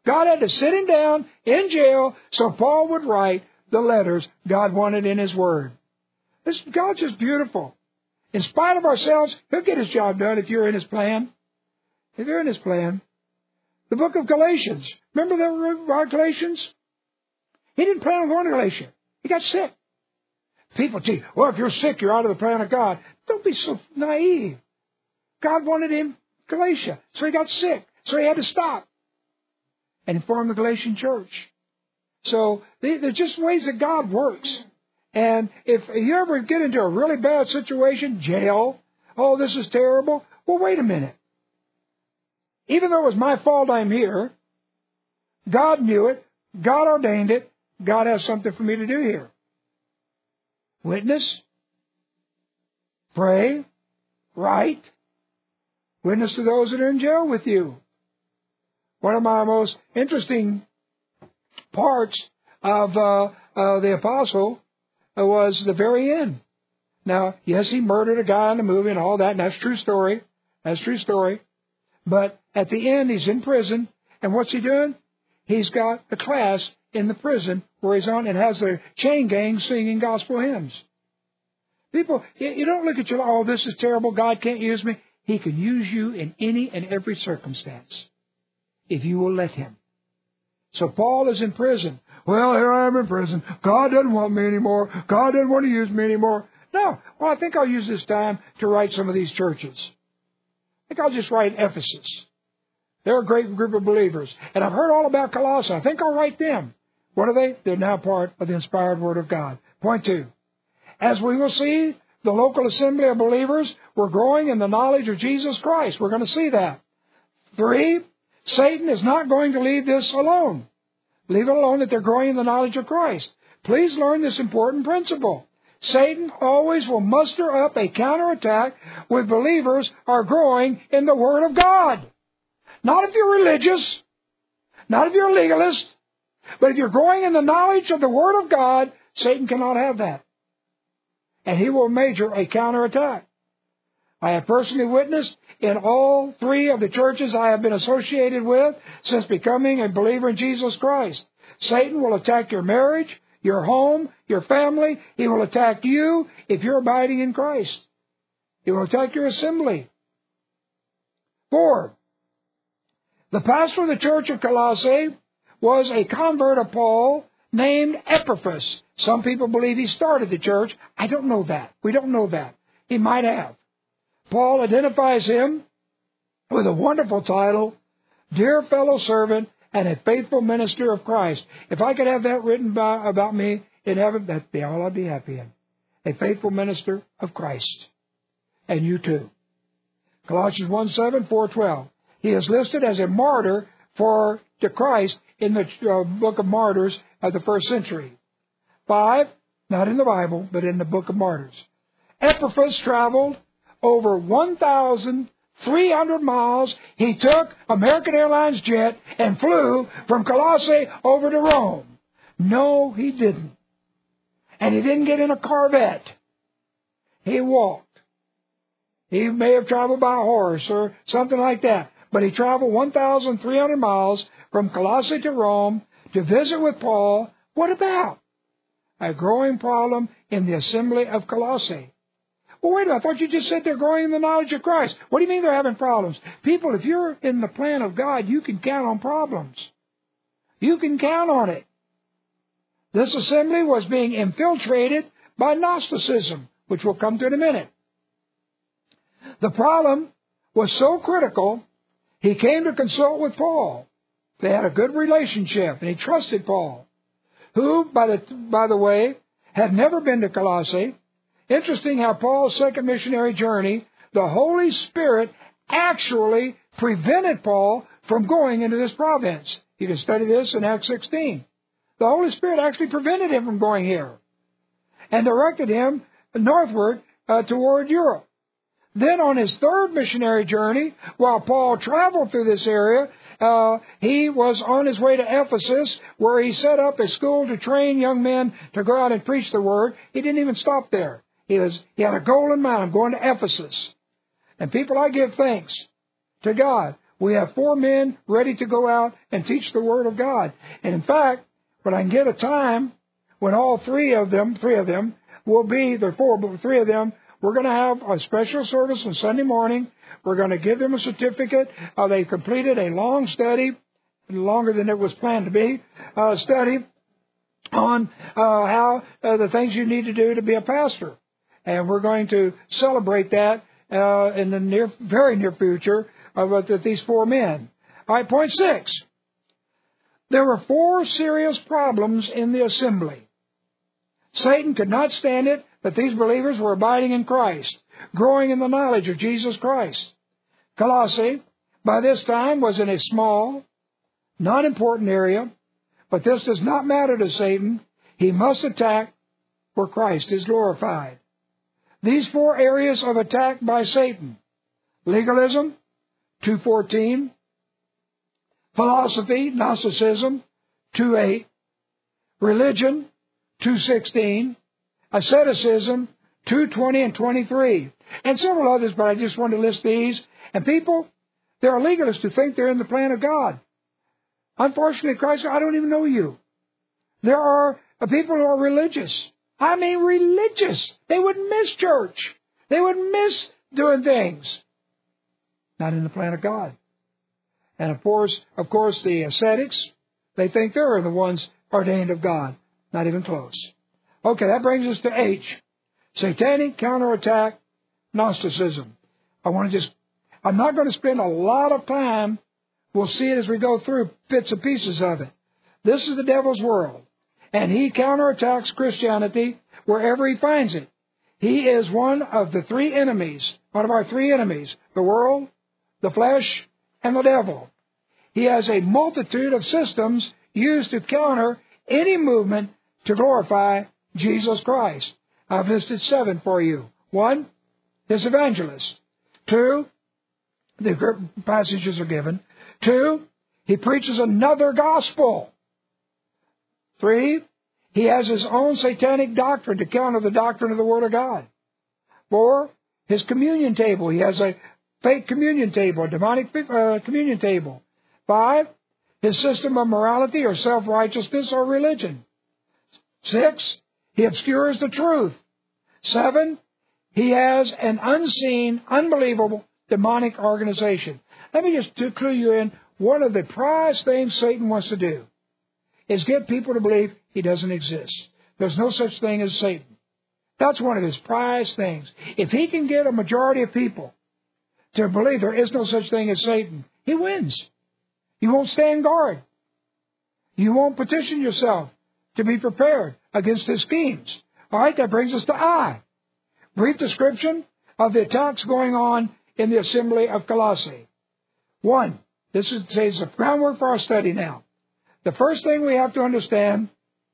God had to sit him down in jail so Paul would write the letters God wanted in His Word. This, God's just beautiful. In spite of ourselves, He'll get His job done if you're in His plan. If you're in His plan. The book of Galatians. Remember the Galatians? He didn't plan on going to Galatia. He got sick. People teach, well, if you're sick, you're out of the plan of God. Don't be so naive. God wanted him Galatia, so he got sick. So he had to stop and form the Galatian church. So there's just ways that God works. And if you ever get into a really bad situation, jail, oh, this is terrible. Well, wait a minute. Even though it was my fault I'm here, God knew it. God ordained it. God has something for me to do here. Witness. Pray. Write. Witness to those that are in jail with you. One of my most interesting parts of uh, uh, the apostle was the very end. Now, yes, he murdered a guy in the movie and all that, and that's true story. That's true story. But at the end, he's in prison, and what's he doing? He's got a class in the prison where he's on and has the chain gang singing gospel hymns. People, you don't look at you, oh, this is terrible, God can't use me. He can use you in any and every circumstance if you will let Him. So Paul is in prison. Well, here I am in prison. God doesn't want me anymore. God doesn't want to use me anymore. No. Well, I think I'll use this time to write some of these churches. I think I'll just write Ephesus. They're a great group of believers. And I've heard all about Colossae. I think I'll write them. What are they? They're now part of the inspired Word of God. Point two. As we will see, the local assembly of believers were growing in the knowledge of Jesus Christ. We're going to see that. Three, Satan is not going to leave this alone. Leave it alone that they're growing in the knowledge of Christ. Please learn this important principle. Satan always will muster up a counterattack when believers are growing in the Word of God. Not if you're religious, not if you're a legalist, but if you're growing in the knowledge of the Word of God, Satan cannot have that. And he will major a counterattack. I have personally witnessed in all three of the churches I have been associated with since becoming a believer in Jesus Christ. Satan will attack your marriage, your home, your family. He will attack you if you're abiding in Christ. He will attack your assembly. Four, the pastor of the church of Colossae was a convert of Paul named Epaphras. Some people believe he started the church. I don't know that. We don't know that. He might have. Paul identifies him with a wonderful title, Dear Fellow Servant and a Faithful Minister of Christ. If I could have that written by, about me in heaven, that'd be all I'd be happy in. A faithful minister of Christ. And you too. Colossians one seven, four twelve. He is listed as a martyr for to Christ in the uh, book of martyrs of the first century. Five, not in the Bible, but in the book of martyrs. Epaphras traveled over one thousand three hundred miles. He took American Airlines jet and flew from Colossae over to Rome. No, he didn't. And he didn't get in a Corvette. He walked. He may have traveled by horse or something like that. But he traveled one thousand three hundred miles from Colossae to Rome to visit with Paul. What about? A growing problem in the assembly of Colossae. Well, wait a minute. I thought you just said they're growing in the knowledge of Christ. What do you mean they're having problems? People, if you're in the plan of God, you can count on problems. You can count on it. This assembly was being infiltrated by Gnosticism, which we'll come to in a minute. The problem was so critical, he came to consult with Paul. They had a good relationship, and he trusted Paul, who, by the, by the way, had never been to Colossae. Interesting how Paul's second missionary journey, the Holy Spirit actually prevented Paul from going into this province. You can study this in Acts sixteen. The Holy Spirit actually prevented him from going here and directed him northward uh, toward Europe. Then on his third missionary journey, while Paul traveled through this area, uh, he was on his way to Ephesus, where he set up a school to train young men to go out and preach the word. He didn't even stop there. He was he had a goal in mind, going to Ephesus. And people, I give thanks to God. We have four men ready to go out and teach the Word of God. And in fact, when I can get a time when all three of them, three of them, will be, there are four, but three of them, we're going to have a special service on Sunday morning. We're going to give them a certificate. Uh, they completed a long study, longer than it was planned to be, uh, study on uh, how uh, the things you need to do to be a pastor. And we're going to celebrate that uh, in the near, very near future of uh, these four men. All right, point six. There were four serious problems in the assembly. Satan could not stand it that these believers were abiding in Christ, growing in the knowledge of Jesus Christ. Colossae, by this time, was in a small, non-important area, but this does not matter to Satan. He must attack where Christ is glorified. These four areas of attack by Satan: legalism, two fourteen, philosophy, Gnosticism, two eight, religion, two sixteen, asceticism, two twenty and twenty-three, and several others, but I just want to list these. And people, there are legalists who think they're in the plan of God. Unfortunately, Christ, I don't even know you. There are people who are religious. I mean religious. They would miss church. They would miss doing things. Not in the plan of God. And of course, of course, the ascetics, they think they're the ones ordained of God. Not even close. Okay, that brings us to H. Satanic counterattack, Gnosticism. I want to just, I'm not going to spend a lot of time. We'll see it as we go through bits and pieces of it. This is the devil's world. And he counterattacks Christianity wherever he finds it. He is one of the three enemies, one of our three enemies, the world, the flesh, and the devil. He has a multitude of systems used to counter any movement to glorify Jesus Christ. I've listed seven for you. One, his evangelists. Two, the passages are given. Two, he preaches another gospel. Three, he has his own satanic doctrine to counter the doctrine of the Word of God. Four, his communion table. He has a fake communion table, a demonic uh, communion table. Five, his system of morality or self-righteousness or religion. Six, he obscures the truth. Seven, he has an unseen, unbelievable demonic organization. Let me just clue you in. One of the prized things Satan wants to do is get people to believe he doesn't exist. There's no such thing as Satan. That's one of his prized things. If he can get a majority of people to believe there is no such thing as Satan, he wins. You won't stand guard. You won't petition yourself to be prepared against his schemes. All right, that brings us to I. Brief description of the attacks going on in the assembly of Colossae. One, this is, is the groundwork for our study now. The first thing we have to understand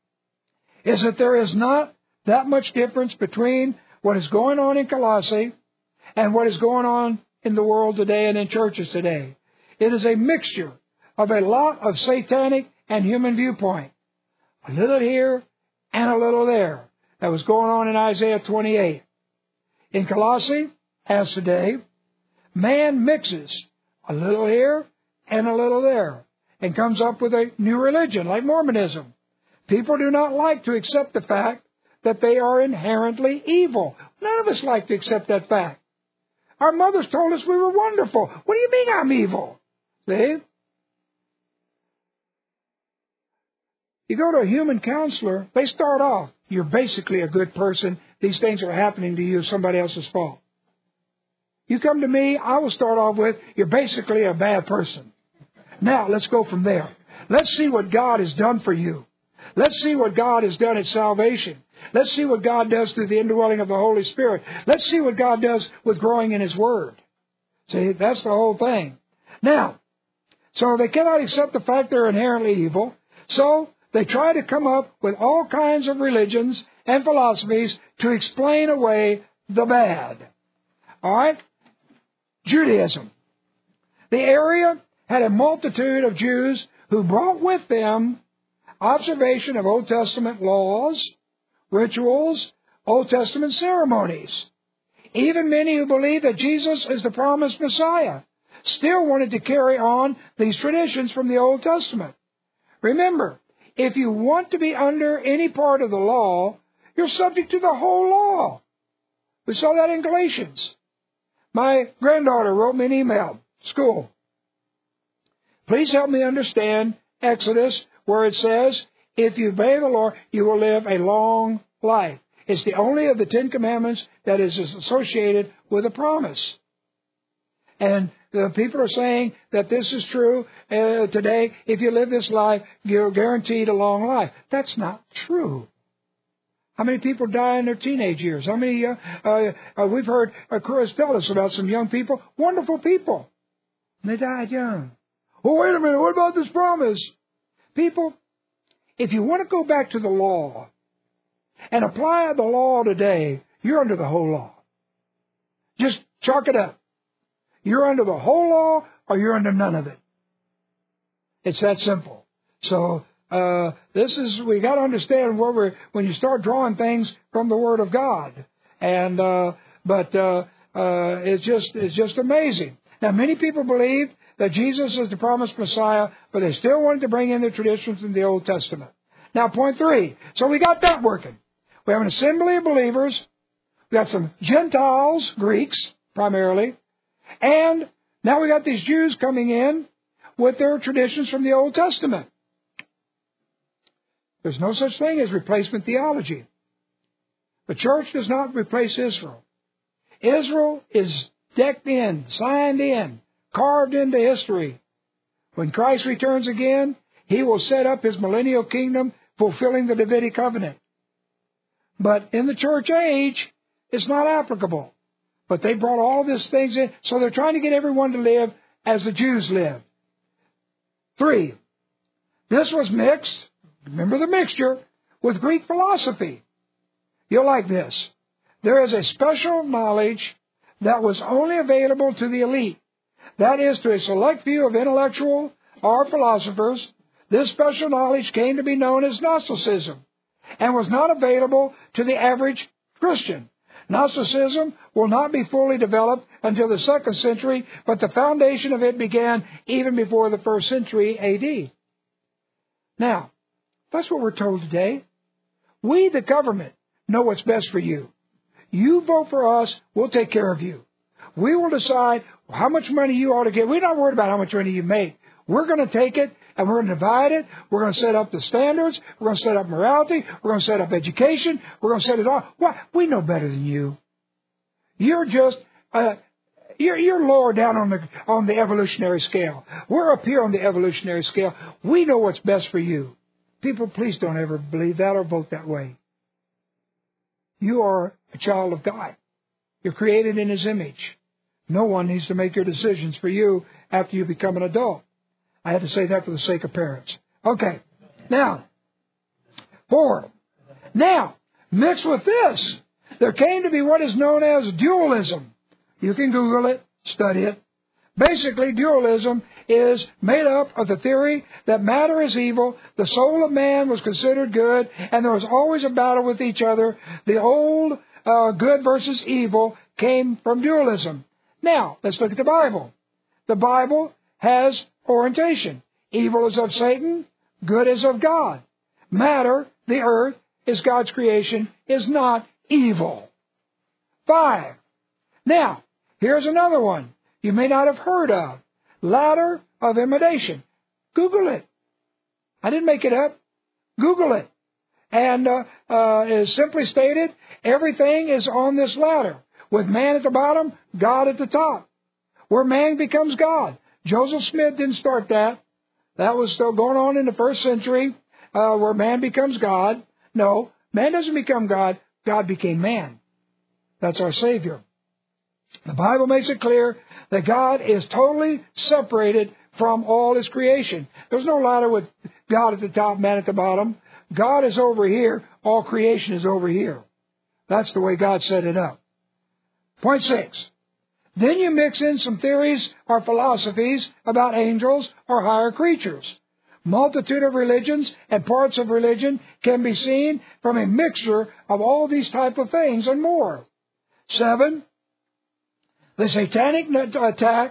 is that there is not that much difference between what is going on in Colossae and what is going on in the world today and in churches today. It is a mixture of a lot of satanic and human viewpoint. A little here and a little there. That was going on in Isaiah twenty-eight. In Colossae, as today, man mixes a little here and a little there and comes up with a new religion like Mormonism. People do not like to accept the fact that they are inherently evil. None of us like to accept that fact. Our mothers told us we were wonderful. What do you mean I'm evil? See? You go to a human counselor, they start off, you're basically a good person. These things are happening to you, somebody else's fault. You come to me, I will start off with, you're basically a bad person. Now, let's go from there. Let's see what God has done for you. Let's see what God has done at salvation. Let's see what God does through the indwelling of the Holy Spirit. Let's see what God does with growing in His Word. See, that's the whole thing. Now, so they cannot accept the fact they're inherently evil. So they try to come up with all kinds of religions and philosophies to explain away the bad. All right? Judaism. The area had a multitude of Jews who brought with them observation of Old Testament laws, rituals, Old Testament ceremonies. Even many who believe that Jesus is the promised Messiah. still wanted to carry on these traditions from the Old Testament. Remember, if you want to be under any part of the law, you're subject to the whole law. We saw that in Galatians. My granddaughter wrote me an email, school. Please help me understand Exodus, where it says, if you obey the Lord, you will live a long life. It's the only of the Ten Commandments that is associated with a promise. And the people are saying that this is true uh, today. If you live this life, you're guaranteed a long life. That's not true. How many people die in their teenage years? How many, uh, uh, uh, we've heard uh, Chris tell us about some young people, wonderful people. And they died young. Well, wait a minute, what about this promise? People, if you want to go back to the law and apply the law today, you're under the whole law. Just chalk it up. You're under the whole law or you're under none of it. It's that simple. So, uh, this is, we got to understand where we're, when you start drawing things from the Word of God. And, uh, but, uh, uh, it's just, it's just amazing. Now, many people believe that Jesus is the promised Messiah, but they still wanted to bring in the traditions in the Old Testament. Now, point three. So we got that working. We have an assembly of believers. We got some Gentiles, Greeks, primarily. And now we got these Jews coming in with their traditions from the Old Testament. There's no such thing as replacement theology. The church does not replace Israel. Israel is decked in, signed in, carved into history. When Christ returns again, He will set up His millennial kingdom, fulfilling the Davidic covenant. But in the church age, it's not applicable. But they brought all these things in, so they're trying to get everyone to live as the Jews lived. Three, this was mixed, remember the mixture, with Greek philosophy. You'll like this. There is a special knowledge that was only available to the elite. That is, to a select few of intellectual or philosophers. This special knowledge came to be known as Gnosticism and was not available to the average Christian. Gnosticism will not be fully developed until the second century, but the foundation of it began even before the first century A D. Now, that's what we're told today. We, the government, know what's best for you. You vote for us, we'll take care of you. We will decide how much money you ought to get. We're not worried about how much money you make. We're going to take it and we're going to divide it. We're going to set up the standards. We're going to set up morality. We're going to set up education. We're going to set it all. What? We know better than you. You're just, uh, you're, you're lower down on the, on the evolutionary scale. We're up here on the evolutionary scale. We know what's best for you. People, please don't ever believe that or vote that way. You are a child of God. You're created in His image. No one needs to make your decisions for you after you become an adult. I had to say that for the sake of parents. Okay. Now, four. Now, mixed with this, there came to be what is known as dualism. You can Google it, study it. Basically, dualism is made up of the theory that matter is evil, the soul of man was considered good, and there was always a battle with each other. The old uh, good versus evil came from dualism. Now, let's look at the Bible. The Bible has orientation. Evil is of Satan, good is of God. Matter, the earth, is God's creation, is not evil. Five. Now, here's another one you may not have heard of. Ladder of imitation. Google it. I didn't make it up. Google it. And uh, uh, is simply stated, everything is on this ladder. With man at the bottom, God at the top. Where man becomes God. Joseph Smith didn't start that. That was still going on in the first century, uh, where man becomes God. No, man doesn't become God. God became man. That's our Savior. The Bible makes it clear that God is totally separated from all His creation. There's no ladder with God at the top, man at the bottom. God is over here. All creation is over here. That's the way God set it up. Point six. Then you mix in some theories or philosophies about angels or higher creatures. Multitude of religions and parts of religion can be seen from a mixture of all these type of things and more. Seven, the satanic attack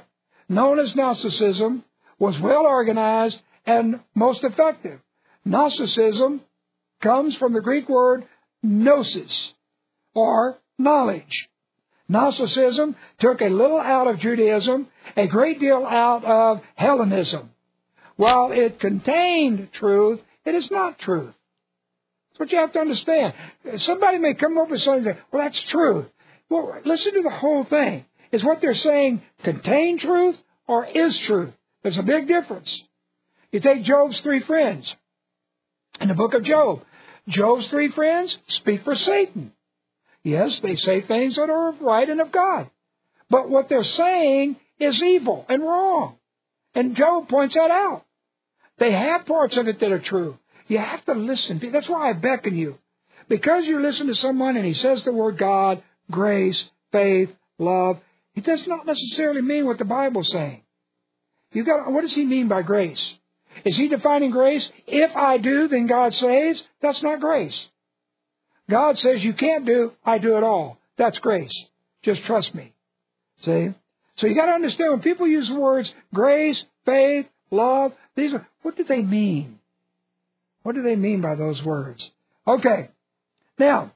known as Gnosticism, was well organized and most effective. Gnosticism comes from the Greek word gnosis, or knowledge. Gnosticism took a little out of Judaism, a great deal out of Hellenism. While it contained truth, it is not truth. That's what you have to understand. Somebody may come up with something and say, well, that's truth. Well, listen to the whole thing. Is what they're saying contain truth or is truth? There's a big difference. You take Job's three friends. In the book of Job, Job's three friends speak for Satan. Yes, they say things that are right and of God. But what they're saying is evil and wrong. And Job points that out. They have parts of it that are true. You have to listen. That's why I beckon you. Because you listen to someone and he says the word God, grace, faith, love, he does not necessarily mean what the Bible's saying. You got, what does he mean by grace? Is he defining grace? If I do, then God saves? That's not grace. God says you can't do, I do it all. That's grace. Just trust me. See? So you got to understand when people use the words grace, faith, love, these are, what do they mean? What do they mean by those words? Okay. Now,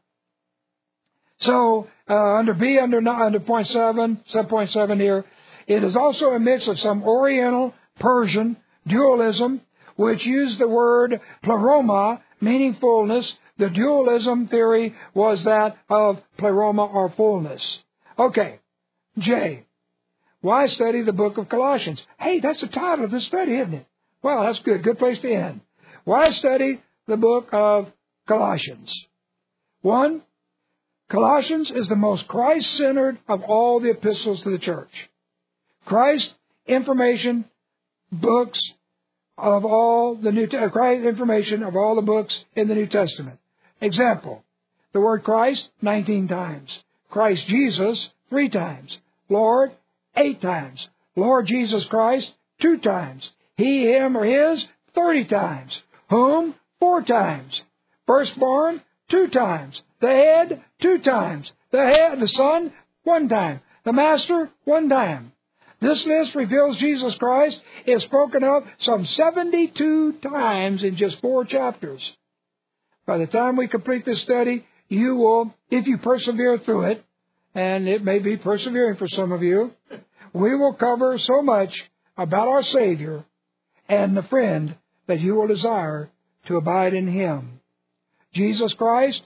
so uh, under B, under under point seven, sub point seven here, it is also a mix of some Oriental, Persian dualism, which used the word pleroma, meaning fullness. The dualism theory was that of pleroma or fullness. Okay, J. Why study the book of Colossians? Hey, that's the title of this study, isn't it? Well, that's good. Good place to end. Why study the book of Colossians? One, Colossians is the most Christ-centered of all the epistles to the church. Christ information books of all the New Christ information of all the books in the New Testament. Example, the word Christ nineteen times. Christ Jesus three times. Lord eight times. Lord Jesus Christ two times. He, him, or his thirty times. Whom four times. Firstborn two times. The head two times. The head, the son one time. The master one time. This list reveals Jesus Christ is spoken of some seventy-two times in just four chapters. By the time we complete this study, you will, if you persevere through it, and it may be persevering for some of you, we will cover so much about our Savior and the friend that you will desire to abide in Him. Jesus Christ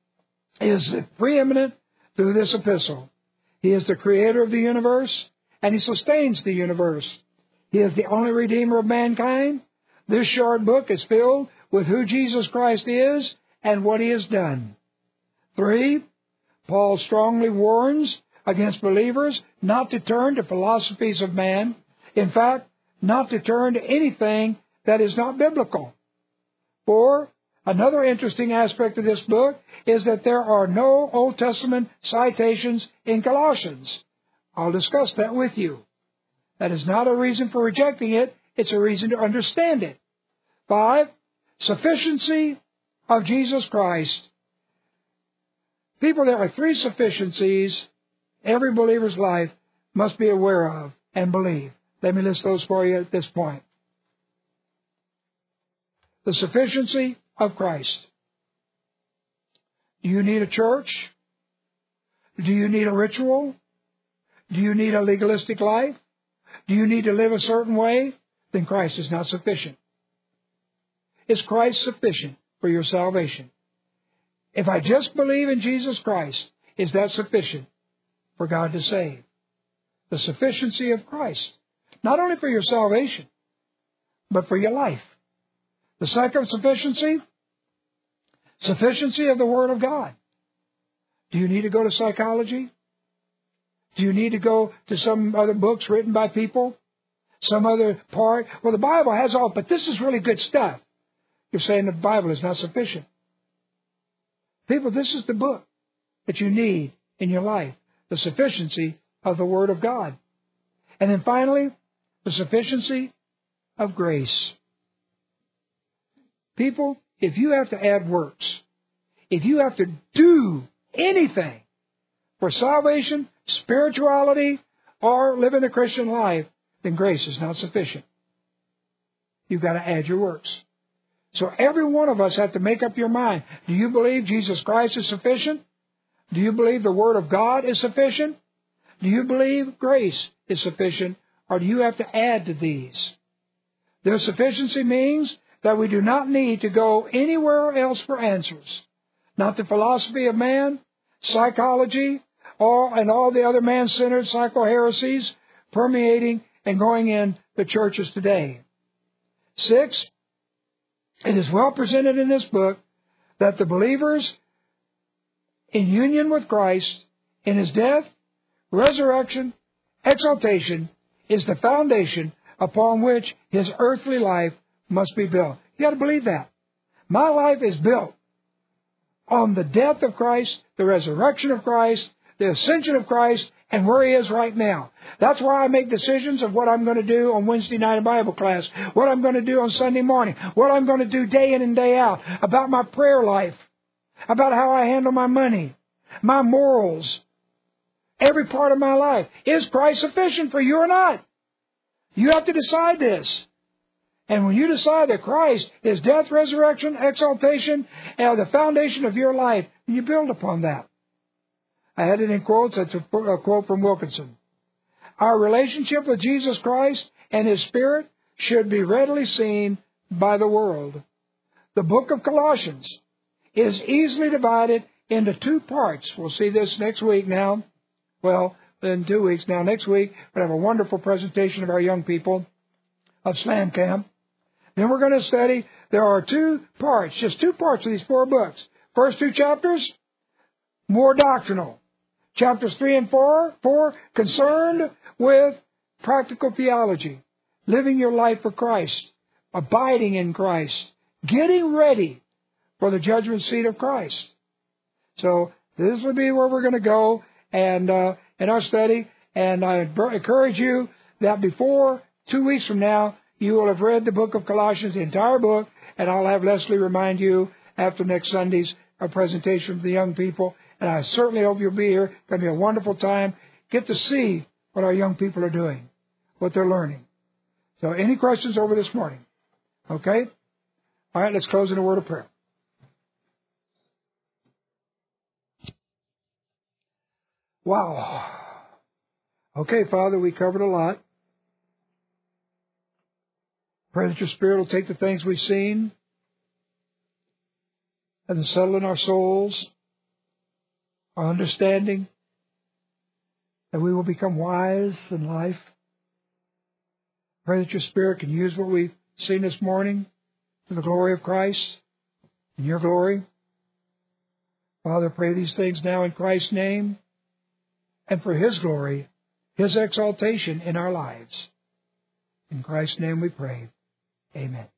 is the preeminent through this epistle. He is the creator of the universe, and He sustains the universe. He is the only Redeemer of mankind. This short book is filled with who Jesus Christ is and what He has done. Three, Paul strongly warns against believers not to turn to philosophies of man. In fact, not to turn to anything that is not biblical. Four, another interesting aspect of this book is that there are no Old Testament citations in Colossians. I'll discuss that with you. That is not a reason for rejecting it. It's a reason to understand it. Five, sufficiency of Jesus Christ. People, there are three sufficiencies every believer's life must be aware of and believe. Let me list those for you at this point. The sufficiency of Christ. Do you need a church? Do you need a ritual? Do you need a legalistic life? Do you need to live a certain way? Then Christ is not sufficient. Is Christ sufficient for your salvation? If I just believe in Jesus Christ, is that sufficient for God to save? The sufficiency of Christ. Not only for your salvation, but for your life. The second sufficiency, sufficiency of the Word of God. Do you need to go to psychology? Do you need to go to some other books written by people? Some other part? Well, the Bible has all, but this is really good stuff. You're saying the Bible is not sufficient. People, this is the book that you need in your life. The sufficiency of the Word of God. And then finally, the sufficiency of grace. People, if you have to add works, if you have to do anything for salvation, spirituality, or living a Christian life, then grace is not sufficient. You've got to add your works. So every one of us have to make up your mind. Do you believe Jesus Christ is sufficient? Do you believe the Word of God is sufficient? Do you believe grace is sufficient? Or do you have to add to these? Their sufficiency means that we do not need to go anywhere else for answers. Not the philosophy of man, psychology, all, and all the other man-centered psycho-heresies permeating and going in the churches today. Six, it is well presented in this book that the believers in union with Christ in His death, resurrection, exaltation is the foundation upon which His earthly life must be built. You got to believe that. My life is built on the death of Christ, the resurrection of Christ, the ascension of Christ, and where He is right now. That's why I make decisions of what I'm going to do on Wednesday night in Bible class, what I'm going to do on Sunday morning, what I'm going to do day in and day out, about my prayer life, about how I handle my money, my morals, every part of my life. Is Christ sufficient for you or not? You have to decide this. And when you decide that Christ is death, resurrection, exaltation, and the foundation of your life, you build upon that. I had it in quotes. That's a quote from Wilkinson. Our relationship with Jesus Christ and His Spirit should be readily seen by the world. The book of Colossians is easily divided into two parts. We'll see this next week now. Well, in two weeks now. Next week, we'll have a wonderful presentation of our young people of Slam Camp. Then we're going to study, there are two parts, just two parts of these four books. First two chapters, more doctrinal. Chapters three and four, four, concerned with practical theology, living your life for Christ, abiding in Christ, getting ready for the judgment seat of Christ. So this will be where we're going to go and uh, in our study. And I encourage you that before two weeks from now, you will have read the book of Colossians, the entire book, and I'll have Leslie remind you after next Sunday's uh, presentation for the young people. And I certainly hope you'll be here. It's going to be a wonderful time. Get to see what our young people are doing, what they're learning. So any questions over this morning? Okay? All right, let's close in a word of prayer. Wow. Okay, Father, we covered a lot. Pray that your Spirit will take the things we've seen and settle in our souls, our understanding, that we will become wise in life. Pray that your Spirit can use what we've seen this morning for the glory of Christ and your glory. Father, pray these things now in Christ's name and for His glory, His exaltation in our lives. In Christ's name we pray. Amen.